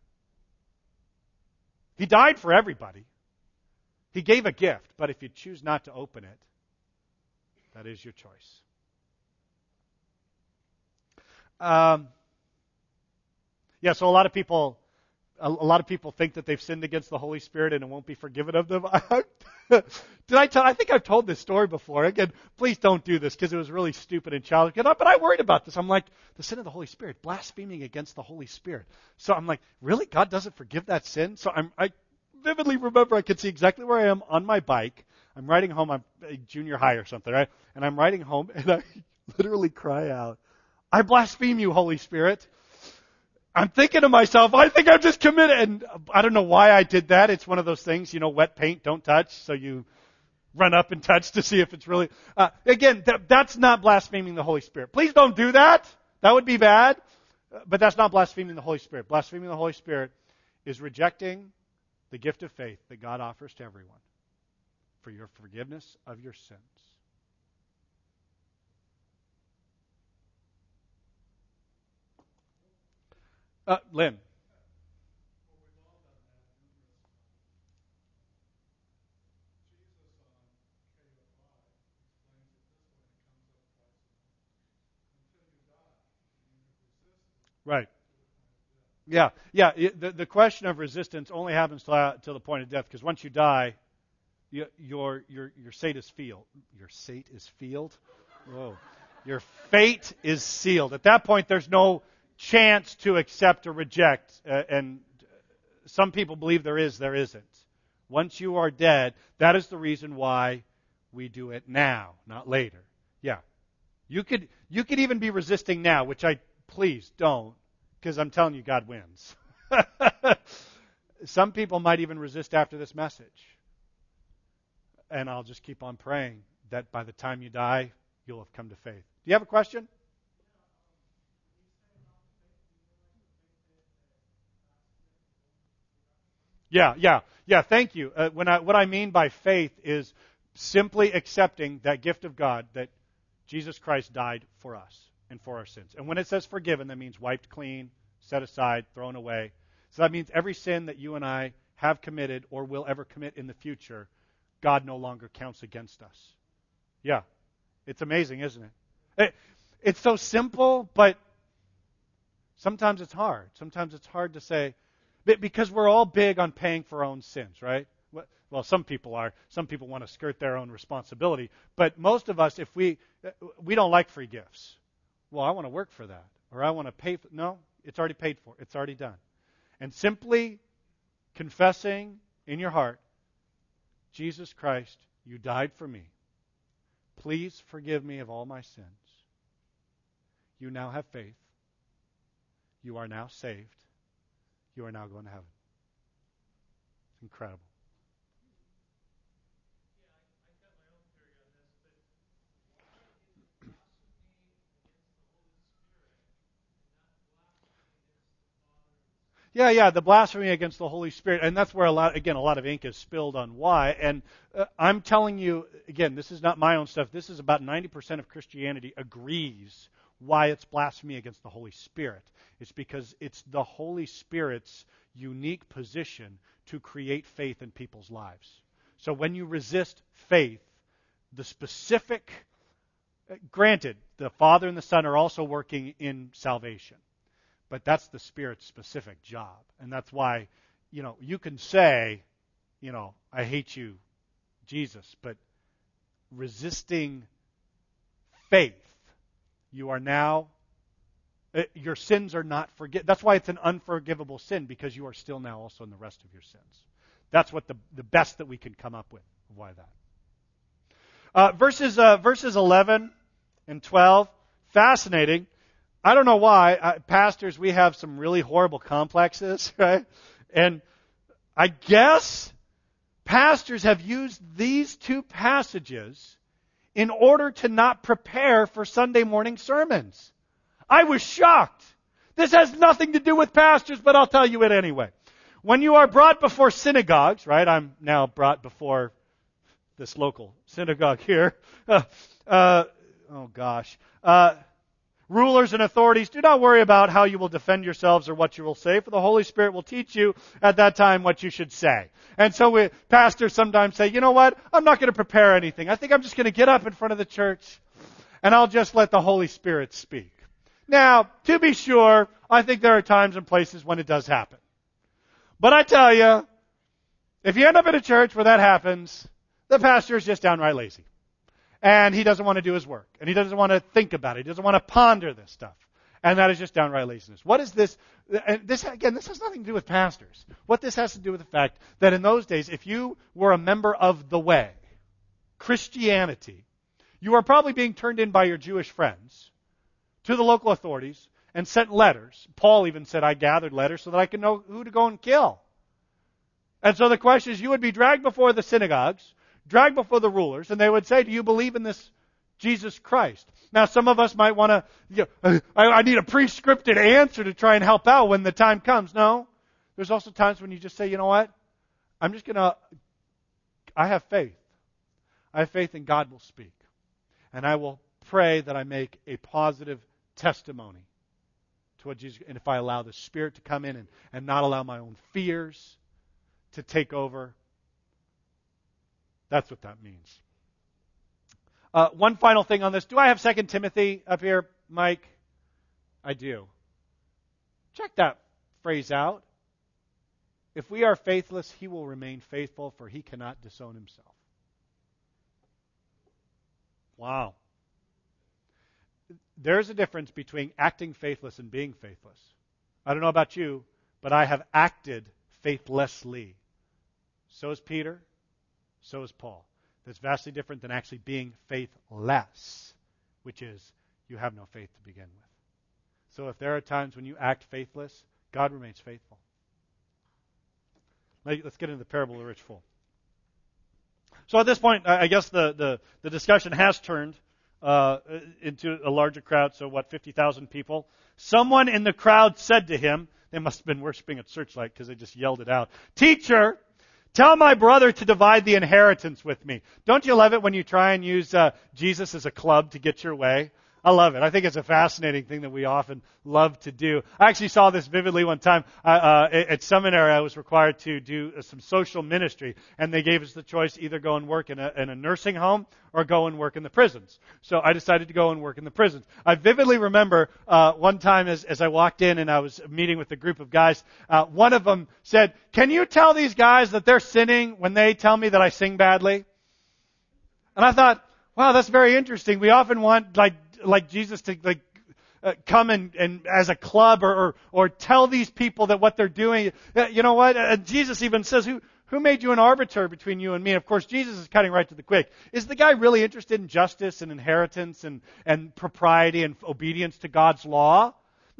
He died for everybody. He gave a gift, but if you choose not to open it, that is your choice. Um, yeah, so a lot of people a, a lot of people think that they've sinned against the Holy Spirit and it won't be forgiven of them. Did I tell? I think I've told this story before. Again, please don't do this because it was really stupid and childish. But I worried about this. I'm like, the sin of the Holy Spirit, blaspheming against the Holy Spirit. So I'm like, really? God doesn't forgive that sin? So I'm, I vividly remember I could see exactly where I am on my bike. I'm riding home. I'm a junior high or something, right? And I'm riding home and I literally cry out, I blaspheme you, Holy Spirit. I'm thinking to myself, I think I've just committed. And I don't know why I did that. It's one of those things, you know, wet paint, don't touch. So you run up and touch to see if it's really... Uh, again, that, that's not blaspheming the Holy Spirit. Please don't do that. That would be bad. But that's not blaspheming the Holy Spirit. Blaspheming the Holy Spirit is rejecting the gift of faith that God offers to everyone for your forgiveness of your sins. Uh, Lynn. Right. Yeah. Yeah. It, the, the question of resistance only happens till, uh, till the point of death, because once you die, you, your your your sate is sealed. Your sate is sealed. Whoa. Your fate is sealed. At that point, there's no chance to accept or reject. Uh, and some people believe there is, there isn't. Once you are dead, that is the reason why we do it now, not later. Yeah. You could you could even be resisting now, which I please don't, because I'm telling you God wins. Some people might even resist after this message. And I'll just keep on praying that by the time you die, you'll have come to faith. Do you have a question? Yeah, yeah, yeah. Thank you. Uh, when I, what I mean by faith is simply accepting that gift of God that Jesus Christ died for us and for our sins. And when it says forgiven, that means wiped clean, set aside, thrown away. So that means every sin that you and I have committed or will ever commit in the future, God no longer counts against us. Yeah. It's amazing, isn't it? it it's so simple, but sometimes it's hard. Sometimes it's hard to say, because we're all big on paying for our own sins, right? Well, some people are. Some people want to skirt their own responsibility. But most of us, if we we don't like free gifts. Well, I want to work for that. Or I want to pay for... No, it's already paid for. It's already done. And simply confessing in your heart, Jesus Christ, you died for me. Please forgive me of all my sins. You now have faith. You are now saved. You are now going to heaven. It's incredible. Yeah, yeah, the blasphemy against the Holy Spirit, and that's where a lot, again, a lot of ink is spilled on why. And uh, I'm telling you, again, this is not my own stuff. This is about ninety percent of Christianity agrees why it's blasphemy against the Holy Spirit. It's because it's the Holy Spirit's unique position to create faith in people's lives. So when you resist faith, the specific, granted, the Father and the Son are also working in salvation. But that's the Spirit's specific job. And that's why, you know, you can say, you know, I hate you, Jesus, but resisting faith, you are now, your sins are not forgiven. That's why it's an unforgivable sin, because you are still now also in the rest of your sins. That's what the, the best that we can come up with. Why that? Uh, verses, uh, verses eleven and twelve, fascinating. I don't know why. Uh, pastors, we have some really horrible complexes, right? And I guess pastors have used these two passages in order to not prepare for Sunday morning sermons. I was shocked. This has nothing to do with pastors, but I'll tell you it anyway. When you are brought before synagogues, right? I'm now brought before this local synagogue here. Uh, uh, oh gosh. Uh, Rulers and authorities, do not worry about how you will defend yourselves or what you will say, for the Holy Spirit will teach you at that time what you should say. And so we, pastors sometimes say, you know what, I'm not going to prepare anything. I think I'm just going to get up in front of the church and I'll just let the Holy Spirit speak. Now, to be sure, I think there are times and places when it does happen. But I tell you, if you end up in a church where that happens, the pastor is just downright lazy. And he doesn't want to do his work. And he doesn't want to think about it. He doesn't want to ponder this stuff. And that is just downright laziness. What is this? And this, again, this has nothing to do with pastors. What this has to do with the fact that in those days, if you were a member of the way, Christianity, you are probably being turned in by your Jewish friends to the local authorities and sent letters. Paul even said, I gathered letters so that I could know who to go and kill. And so the question is, you would be dragged before the synagogues, dragged before the rulers, and they would say, do you believe in this Jesus Christ? Now, some of us might want to, you know, I, I need a pre-scripted answer to try and help out when the time comes. No. There's also times when you just say, you know what? I'm just going to, I have faith. I have faith in God will speak. And I will pray that I make a positive testimony to what Jesus, and if I allow the Spirit to come in and, and not allow my own fears to take over, that's what that means. Uh, one final thing on this. Do I have Second Timothy up here, Mike? I do. Check that phrase out. If we are faithless, he will remain faithful, for he cannot disown himself. Wow. There's a difference between acting faithless and being faithless. I don't know about you, but I have acted faithlessly. So is Peter. So is Paul. That's vastly different than actually being faithless, which is you have no faith to begin with. So if there are times when you act faithless, God remains faithful. Let's get into the parable of the rich fool. So at this point, I guess the, the, the discussion has turned uh, into a larger crowd. So what, fifty thousand people? Someone in the crowd said to him, they must have been worshiping at Searchlight because they just yelled it out, "Teacher, tell my brother to divide the inheritance with me." Don't you love it when you try and use uh, Jesus as a club to get your way? I love it. I think it's a fascinating thing that we often love to do. I actually saw this vividly one time. Uh, uh, at seminary, I was required to do uh, some social ministry, and they gave us the choice either go and work in a, in a nursing home or go and work in the prisons. So I decided to go and work in the prisons. I vividly remember uh, one time as, as I walked in and I was meeting with a group of guys, uh, one of them said, "Can you tell these guys that they're sinning when they tell me that I sing badly?" And I thought, wow, that's very interesting. We often want, like, like Jesus to like uh, come and, and as a club or, or or tell these people that what they're doing. Uh, you know what? Uh, Jesus even says, who who made you an arbiter between you and me? And of course, Jesus is cutting right to the quick. Is the guy really interested in justice and inheritance and, and propriety and obedience to God's law?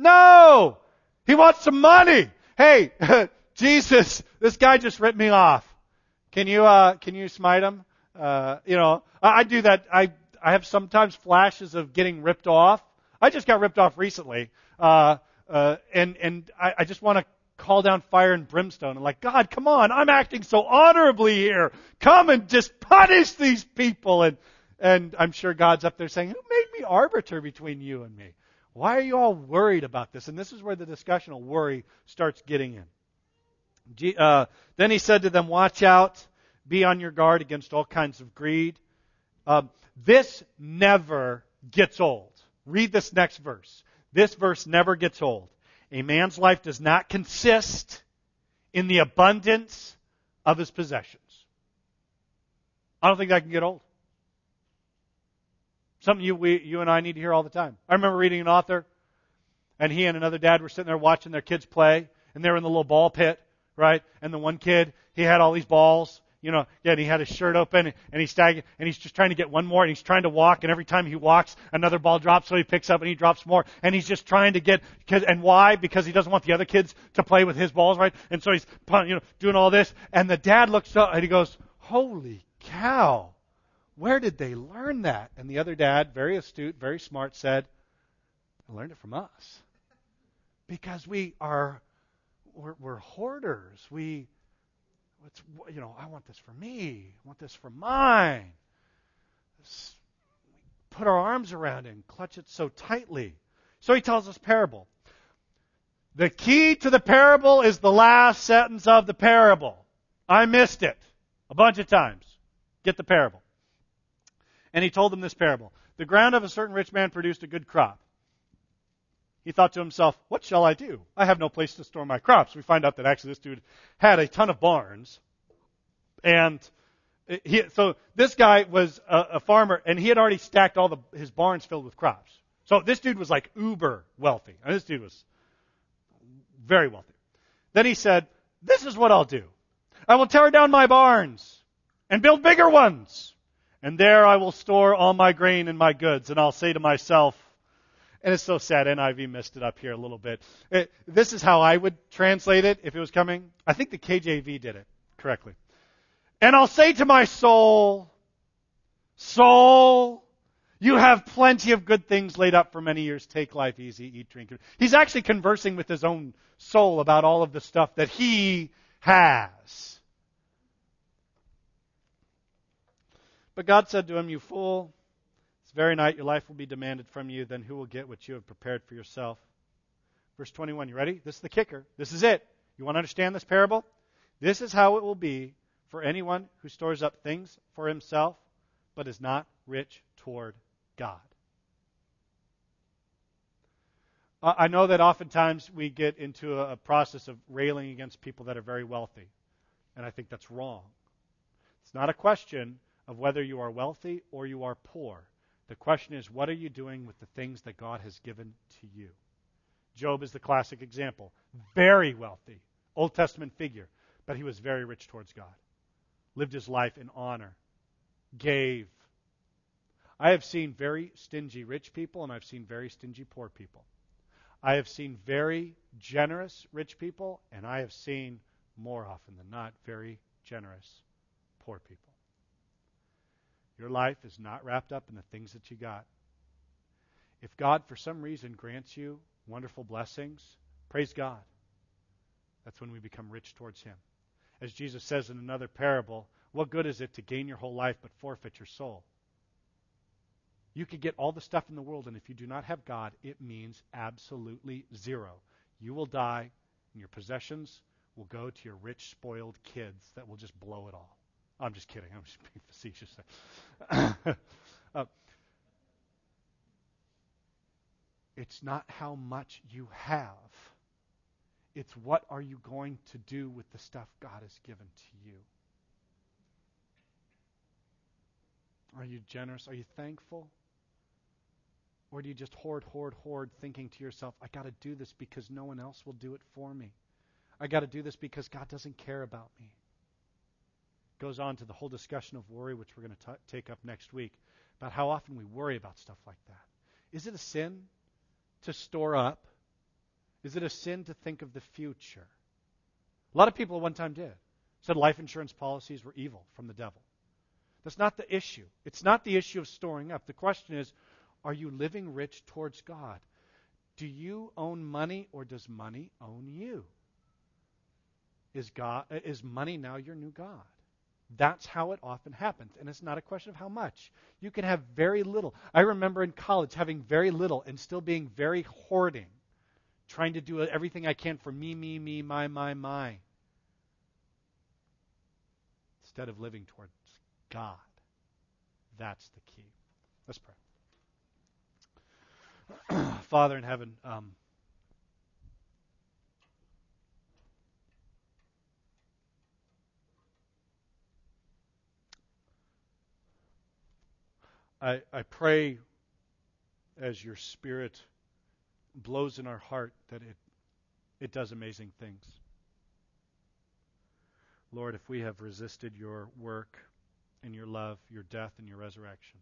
No! He wants some money. Hey, Jesus, this guy just ripped me off. Can you uh, can you smite him? Uh, you know, I, I do that. I I have sometimes flashes of getting ripped off. I just got ripped off recently, uh, uh, and and I, I just want to call down fire and brimstone and like, God, come on, I'm acting so honorably here. Come and just punish these people. And and I'm sure God's up there saying, who made me arbiter between you and me? Why are you all worried about this? And this is where the discussion of worry starts getting in. G- uh, then he said to them, watch out, be on your guard against all kinds of greed. Um, This never gets old. Read this next verse. This verse never gets old. A man's life does not consist in the abundance of his possessions. I don't think that can get old. Something you, we, you and I need to hear all the time. I remember reading an author, and he and another dad were sitting there watching their kids play, and they were in the little ball pit, right? And the one kid, he had all these balls. You know, yeah, and he had his shirt open, and he's staggering, and he's just trying to get one more, and he's trying to walk, and every time he walks, another ball drops, so he picks up and he drops more, and he's just trying to get, and why? Because he doesn't want the other kids to play with his balls, right? And so he's, you know, doing all this, and the dad looks up, and he goes, holy cow, where did they learn that? And the other dad, very astute, very smart, said, I learned it from us. Because we are, we're, we're hoarders. We, It's, you know, I want this for me. I want this for mine. This, we put our arms around it and clutch it so tightly. So he tells us parable. The key to the parable is the last sentence of the parable. I missed it a bunch of times. Get the parable. And he told them this parable. The ground of a certain rich man produced a good crop. He thought to himself, what shall I do? I have no place to store my crops. We find out that actually this dude had a ton of barns. And he, so this guy was a, a farmer, and he had already stacked all the, his barns filled with crops. So this dude was like uber wealthy. And this dude was very wealthy. Then he said, this is what I'll do. I will tear down my barns and build bigger ones. And there I will store all my grain and my goods. And I'll say to myself, and it's so sad, N I V messed it up here a little bit. It, this is how I would translate it if it was coming. I think the K J V did it correctly. And I'll say to my soul, soul, you have plenty of good things laid up for many years. Take life easy, eat, drink. He's actually conversing with his own soul about all of the stuff that he has. But God said to him, you fool, this very night your life will be demanded from you. Then who will get what you have prepared for yourself? Verse twenty-one, you ready? This is the kicker. This is it. You want to understand this parable? This is how it will be for anyone who stores up things for himself, but is not rich toward God. I know that oftentimes we get into a process of railing against people that are very wealthy, and I think that's wrong. It's not a question of whether you are wealthy or you are poor. The question is, what are you doing with the things that God has given to you? Job is the classic example. Very wealthy, Old Testament figure, but he was very rich towards God. Lived his life in honor. Gave. I have seen very stingy rich people, and I've seen very stingy poor people. I have seen very generous rich people, and I have seen, more often than not, very generous poor people. Your life is not wrapped up in the things that you got. If God, for some reason, grants you wonderful blessings, praise God. That's when we become rich towards Him. As Jesus says in another parable, what good is it to gain your whole life but forfeit your soul? You could get all the stuff in the world, and if you do not have God, it means absolutely zero. You will die, and your possessions will go to your rich, spoiled kids that will just blow it all. I'm just kidding. I'm just being facetious. uh, it's not how much you have. It's what are you going to do with the stuff God has given to you. Are you generous? Are you thankful? Or do you just hoard, hoard, hoard, thinking to yourself, I got to do this because no one else will do it for me. I got to do this because God doesn't care about me. Goes on to the whole discussion of worry, which we're going to t- take up next week, about how often we worry about stuff like that. Is it a sin to store up? Is it a sin to think of the future? A lot of people at one time did. Said life insurance policies were evil from the devil. That's not the issue. It's not the issue of storing up. The question is, are you living rich towards God? Do you own money, or does money own you? Is God is money now your new God? That's how it often happens. And it's not a question of how much. You can have very little. I remember in college having very little and still being very hoarding, trying to do everything I can for me, me, me, my, my, my, instead of living towards God. That's the key. Let's pray. Father in heaven, um, I, I pray as your Spirit blows in our heart that it, it does amazing things. Lord, if we have resisted your work and your love, your death and your resurrection,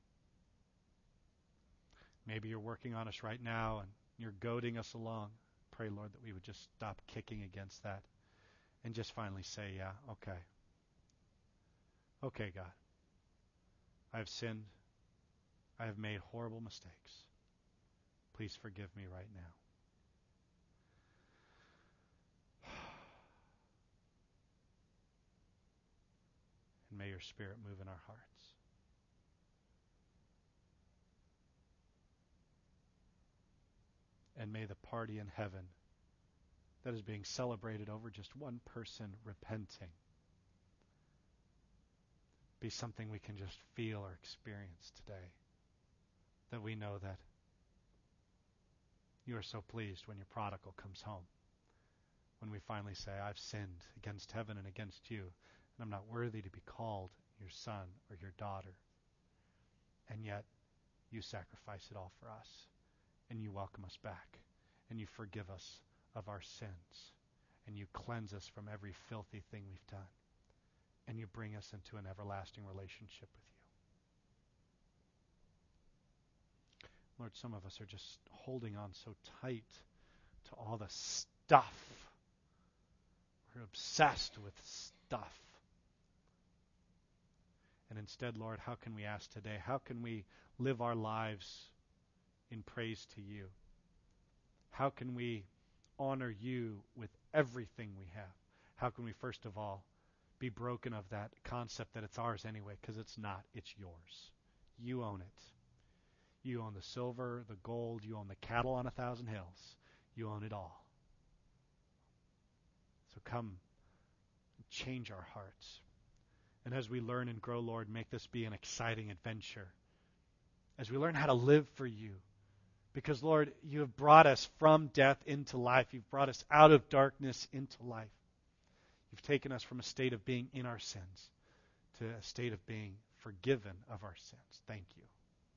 maybe you're working on us right now and you're goading us along. Pray, Lord, that we would just stop kicking against that and just finally say, yeah, okay. Okay, God. I have sinned. I have made horrible mistakes. Please forgive me right now. And may your Spirit move in our hearts. And may the party in heaven that is being celebrated over just one person repenting be something we can just feel or experience today. That we know that You are so pleased when your prodigal comes home. When we finally say, I've sinned against heaven and against you, and I'm not worthy to be called your son or your daughter. And yet, you sacrifice it all for us, and you welcome us back, and you forgive us of our sins, and you cleanse us from every filthy thing we've done, and you bring us into an everlasting relationship with you. Lord, some of us are just holding on so tight to all the stuff. We're obsessed with stuff. And instead, Lord, how can we ask today, how can we live our lives in praise to you? How can we honor you with everything we have? How can we, first of all, be broken of that concept that it's ours anyway, because it's not, it's yours. You own it. You own the silver, the gold, you own the cattle on a thousand hills. You own it all. So come, change our hearts. And as we learn and grow, Lord, make this be an exciting adventure. As we learn how to live for you. Because, Lord, you have brought us from death into life. You've brought us out of darkness into life. You've taken us from a state of being in our sins to a state of being forgiven of our sins. Thank you.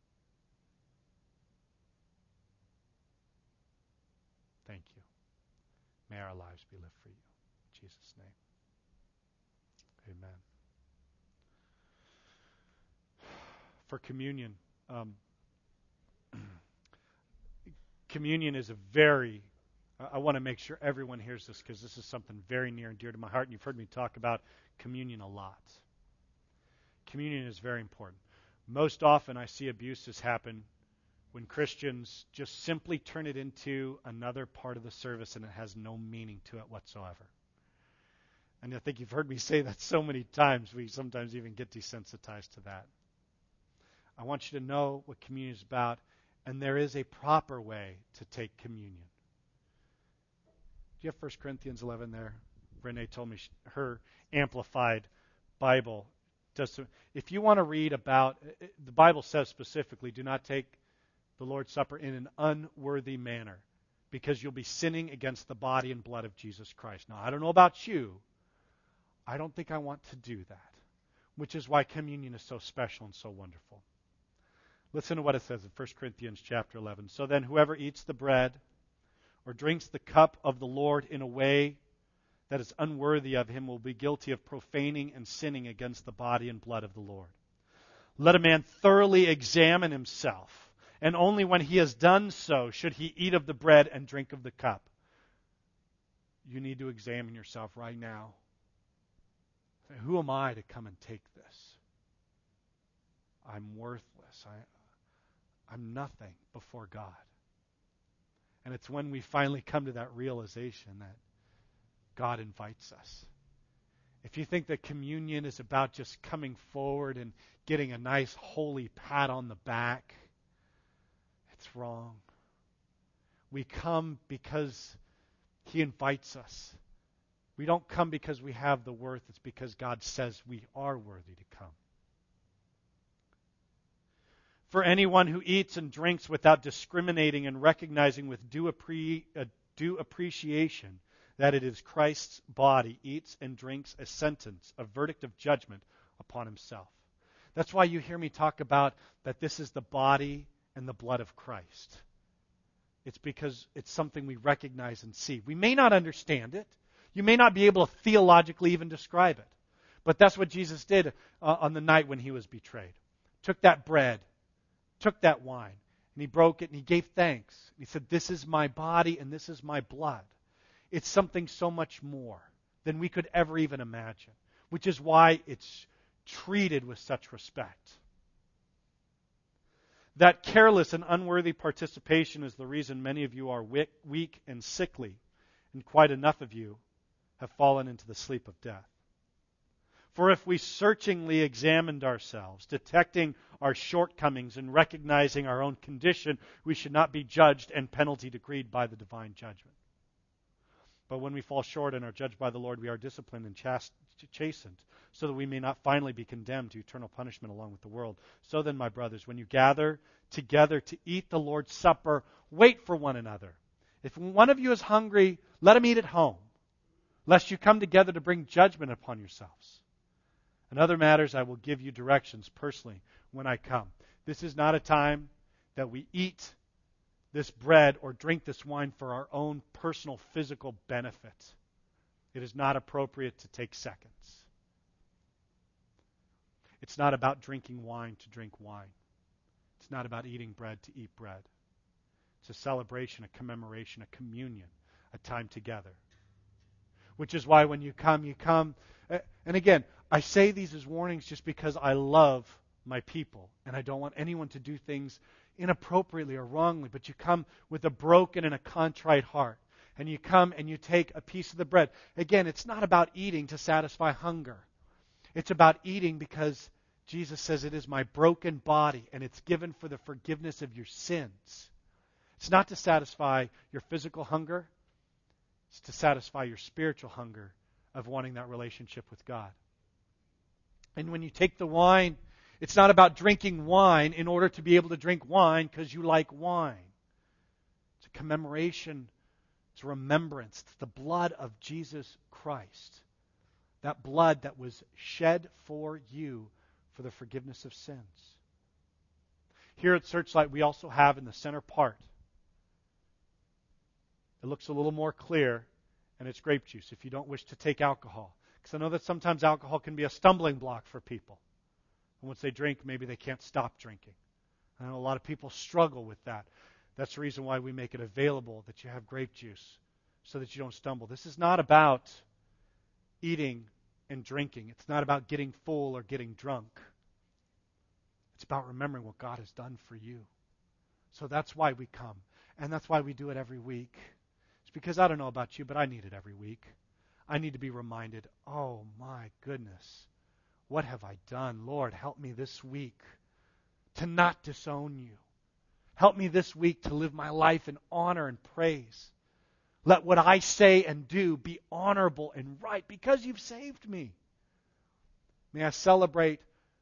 Thank you. May our lives be lived for you. In Jesus' name. Amen. For communion, um, communion is a very, I, I want to make sure everyone hears this because this is something very near and dear to my heart, and you've heard me talk about communion a lot. Communion is very important. Most often I see abuses happen when Christians just simply turn it into another part of the service and it has no meaning to it whatsoever. And I think you've heard me say that so many times, we sometimes even get desensitized to that. I want you to know what communion is about, and there is a proper way to take communion. Do you have First Corinthians eleven there? Renee told me she, her Amplified Bible does. Some, if you want to read about, the Bible says specifically, do not take the Lord's Supper in an unworthy manner, because you'll be sinning against the body and blood of Jesus Christ. Now, I don't know about you. I don't think I want to do that, which is why communion is so special and so wonderful. Listen to what it says in First Corinthians chapter eleven. So then whoever eats the bread or drinks the cup of the Lord in a way that is unworthy of him will be guilty of profaning and sinning against the body and blood of the Lord. Let a man thoroughly examine himself, and only when he has done so should he eat of the bread and drink of the cup. You need to examine yourself right now. Who am I to come and take this? I'm worthless. I, I'm nothing before God. And it's when we finally come to that realization that God invites us. If you think that communion is about just coming forward and getting a nice holy pat on the back, it's wrong. We come because He invites us. We don't come because we have the worth. It's because God says we are worthy to come. For anyone who eats and drinks without discriminating and recognizing with due, appre- uh, due appreciation that it is Christ's body, eats and drinks a sentence, a verdict of judgment upon himself. That's why you hear me talk about that this is the body and the blood of Christ. It's because it's something we recognize and see. We may not understand it. You may not be able to theologically even describe it. But that's what Jesus did uh, on the night when he was betrayed. Took that bread, took that wine, and he broke it and he gave thanks. He said, this is my body and this is my blood. It's something so much more than we could ever even imagine, which is why it's treated with such respect. That careless and unworthy participation is the reason many of you are weak and sickly, and quite enough of you have fallen into the sleep of death. For if we searchingly examined ourselves, detecting our shortcomings and recognizing our own condition, we should not be judged and penalty decreed by the divine judgment. But when we fall short and are judged by the Lord, we are disciplined and chast- chastened, so that we may not finally be condemned to eternal punishment along with the world. So then, my brothers, when you gather together to eat the Lord's Supper, wait for one another. If one of you is hungry, let him eat at home, lest you come together to bring judgment upon yourselves. In other matters, I will give you directions personally when I come. This is not a time that we eat this bread or drink this wine for our own personal physical benefit. It is not appropriate to take seconds. It's not about drinking wine to drink wine. It's not about eating bread to eat bread. It's a celebration, a commemoration, a communion, a time together. Which is why when you come, you come. And again, I say these as warnings just because I love my people, and I don't want anyone to do things inappropriately or wrongly, but you come with a broken and a contrite heart, and you come and you take a piece of the bread. Again, it's not about eating to satisfy hunger. It's about eating because Jesus says it is my broken body, and it's given for the forgiveness of your sins. It's not to satisfy your physical hunger. It's to satisfy your spiritual hunger of wanting that relationship with God. And when you take the wine, it's not about drinking wine in order to be able to drink wine because you like wine. It's a commemoration. It's a remembrance. It's the blood of Jesus Christ. That blood that was shed for you for the forgiveness of sins. Here at Searchlight, we also have in the center part, it looks a little more clear, and it's grape juice if you don't wish to take alcohol. Because I know that sometimes alcohol can be a stumbling block for people. And once they drink, maybe they can't stop drinking. I know a lot of people struggle with that. That's the reason why we make it available that you have grape juice so that you don't stumble. This is not about eating and drinking. It's not about getting full or getting drunk. It's about remembering what God has done for you. So that's why we come. And that's why we do it every week. It's because I don't know about you, but I need it every week. I need to be reminded, oh my goodness, what have I done? Lord, help me this week to not disown you. Help me this week to live my life in honor and praise. Let what I say and do be honorable and right because you've saved me. May I celebrate.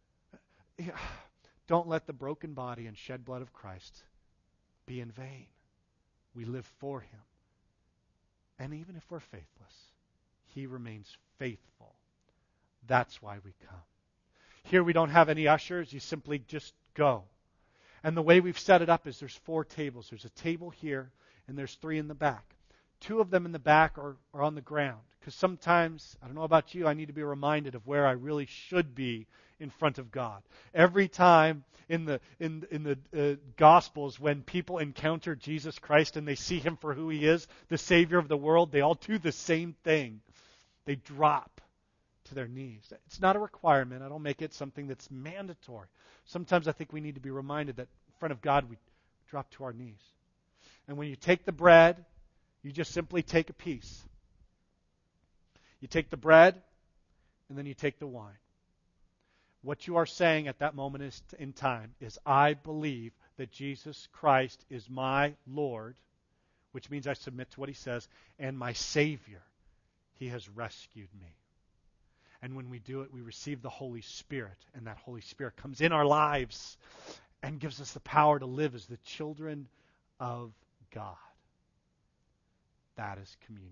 Don't let the broken body and shed blood of Christ be in vain. We live for Him. And even if we're faithless, He remains faithful. That's why we come. Here we don't have any ushers. You simply just go. And the way we've set it up is there's four tables. There's a table here, and there's three in the back. Two of them in the back are, are on the ground. Because sometimes, I don't know about you, I need to be reminded of where I really should be in front of God. Every time in the in in the uh, Gospels when people encounter Jesus Christ and they see Him for who He is, the Savior of the world, they all do the same thing. They drop to their knees. It's not a requirement. I don't make it something that's mandatory. Sometimes I think we need to be reminded that in front of God we drop to our knees. And when you take the bread, you just simply take a piece. You take the bread, and then you take the wine. What you are saying at that moment in time is, I believe that Jesus Christ is my Lord, which means I submit to what He says, and my Savior. He has rescued me. And when we do it, we receive the Holy Spirit, and that Holy Spirit comes in our lives and gives us the power to live as the children of God. That is communion.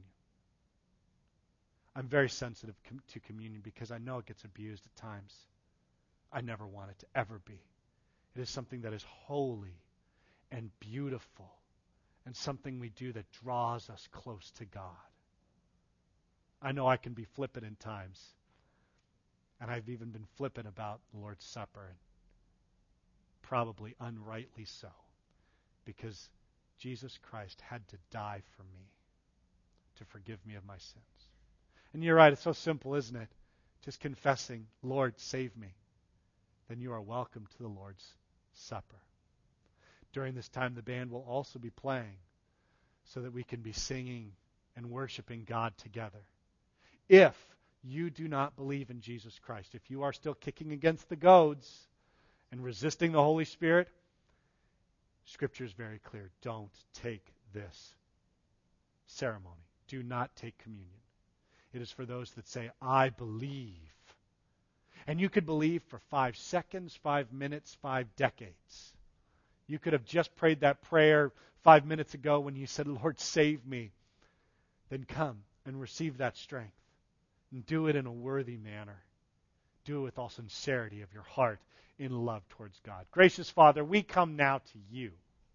I'm very sensitive com- to communion because I know it gets abused at times. I never want it to ever be. It is something that is holy and beautiful and something we do that draws us close to God. I know I can be flippant in times, and I've even been flippant about the Lord's Supper, and probably unrightly so, because Jesus Christ had to die for me to forgive me of my sins. And you're right, it's so simple, isn't it? Just confessing, Lord, save me. Then you are welcome to the Lord's Supper. During this time, the band will also be playing so that we can be singing and worshiping God together. If you do not believe in Jesus Christ, if you are still kicking against the goads and resisting the Holy Spirit, Scripture is very clear. Don't take this ceremony. Do not take communion. It is for those that say, I believe. And you could believe for five seconds, five minutes, five decades. You could have just prayed that prayer five minutes ago when you said, Lord, save me. Then come and receive that strength. And do it in a worthy manner. Do it with all sincerity of your heart in love towards God. Gracious Father, we come now to you.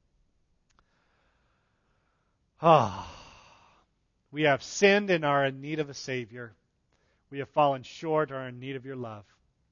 Ah, we have sinned and are in need of a Savior. We have fallen short, are in need of your love.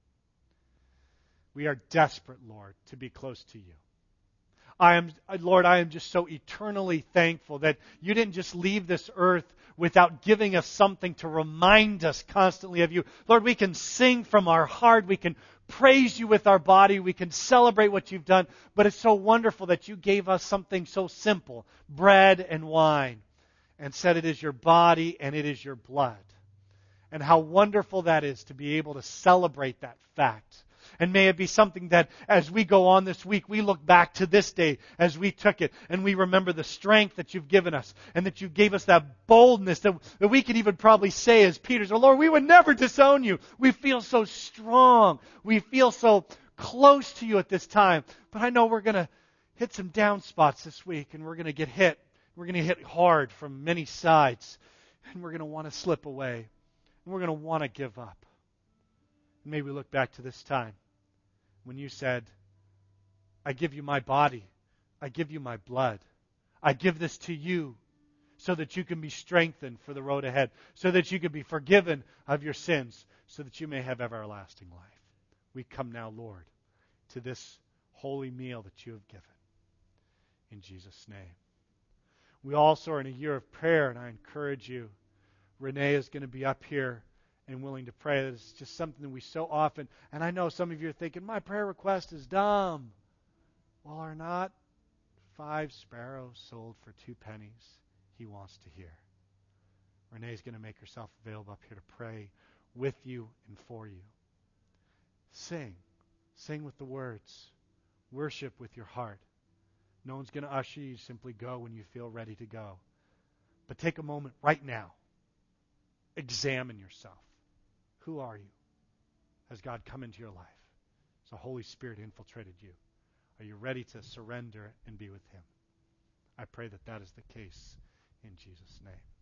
We are desperate, Lord, to be close to you. I am, Lord, I am just so eternally thankful that you didn't just leave this earth without giving us something to remind us constantly of you. Lord, we can sing from our heart. We can praise you with our body. We can celebrate what you've done. But it's so wonderful that you gave us something so simple, bread and wine, and said it is your body and it is your blood. And how wonderful that is to be able to celebrate that fact. And may it be something that as we go on this week, we look back to this day as we took it and we remember the strength that you've given us and that you gave us that boldness that, that we could even probably say as Peter's, oh Lord, we would never disown you. We feel so strong. We feel so close to you at this time. But I know we're going to hit some down spots this week and we're going to get hit. We're going to hit hard from many sides and we're going to want to slip away and we're going to want to give up. And maybe we look back to this time when you said, I give you my body. I give you my blood. I give this to you so that you can be strengthened for the road ahead, so that you can be forgiven of your sins, so that you may have everlasting life. We come now, Lord, to this holy meal that you have given. In Jesus' name. We also are in a year of prayer, and I encourage you. Renee is going to be up here and willing to pray. It's just something that we so often, and I know some of you are thinking, my prayer request is dumb. Well, are not five sparrows sold for two pennies? He wants to hear. Renee's going to make herself available up here to pray with you and for you. Sing. Sing with the words. Worship with your heart. No one's going to usher you. Simply go when you feel ready to go. But take a moment right now. Examine yourself. Who are you? Has God come into your life? Has the Holy Spirit infiltrated you? Are you ready to surrender and be with Him? I pray that that is the case in Jesus' name.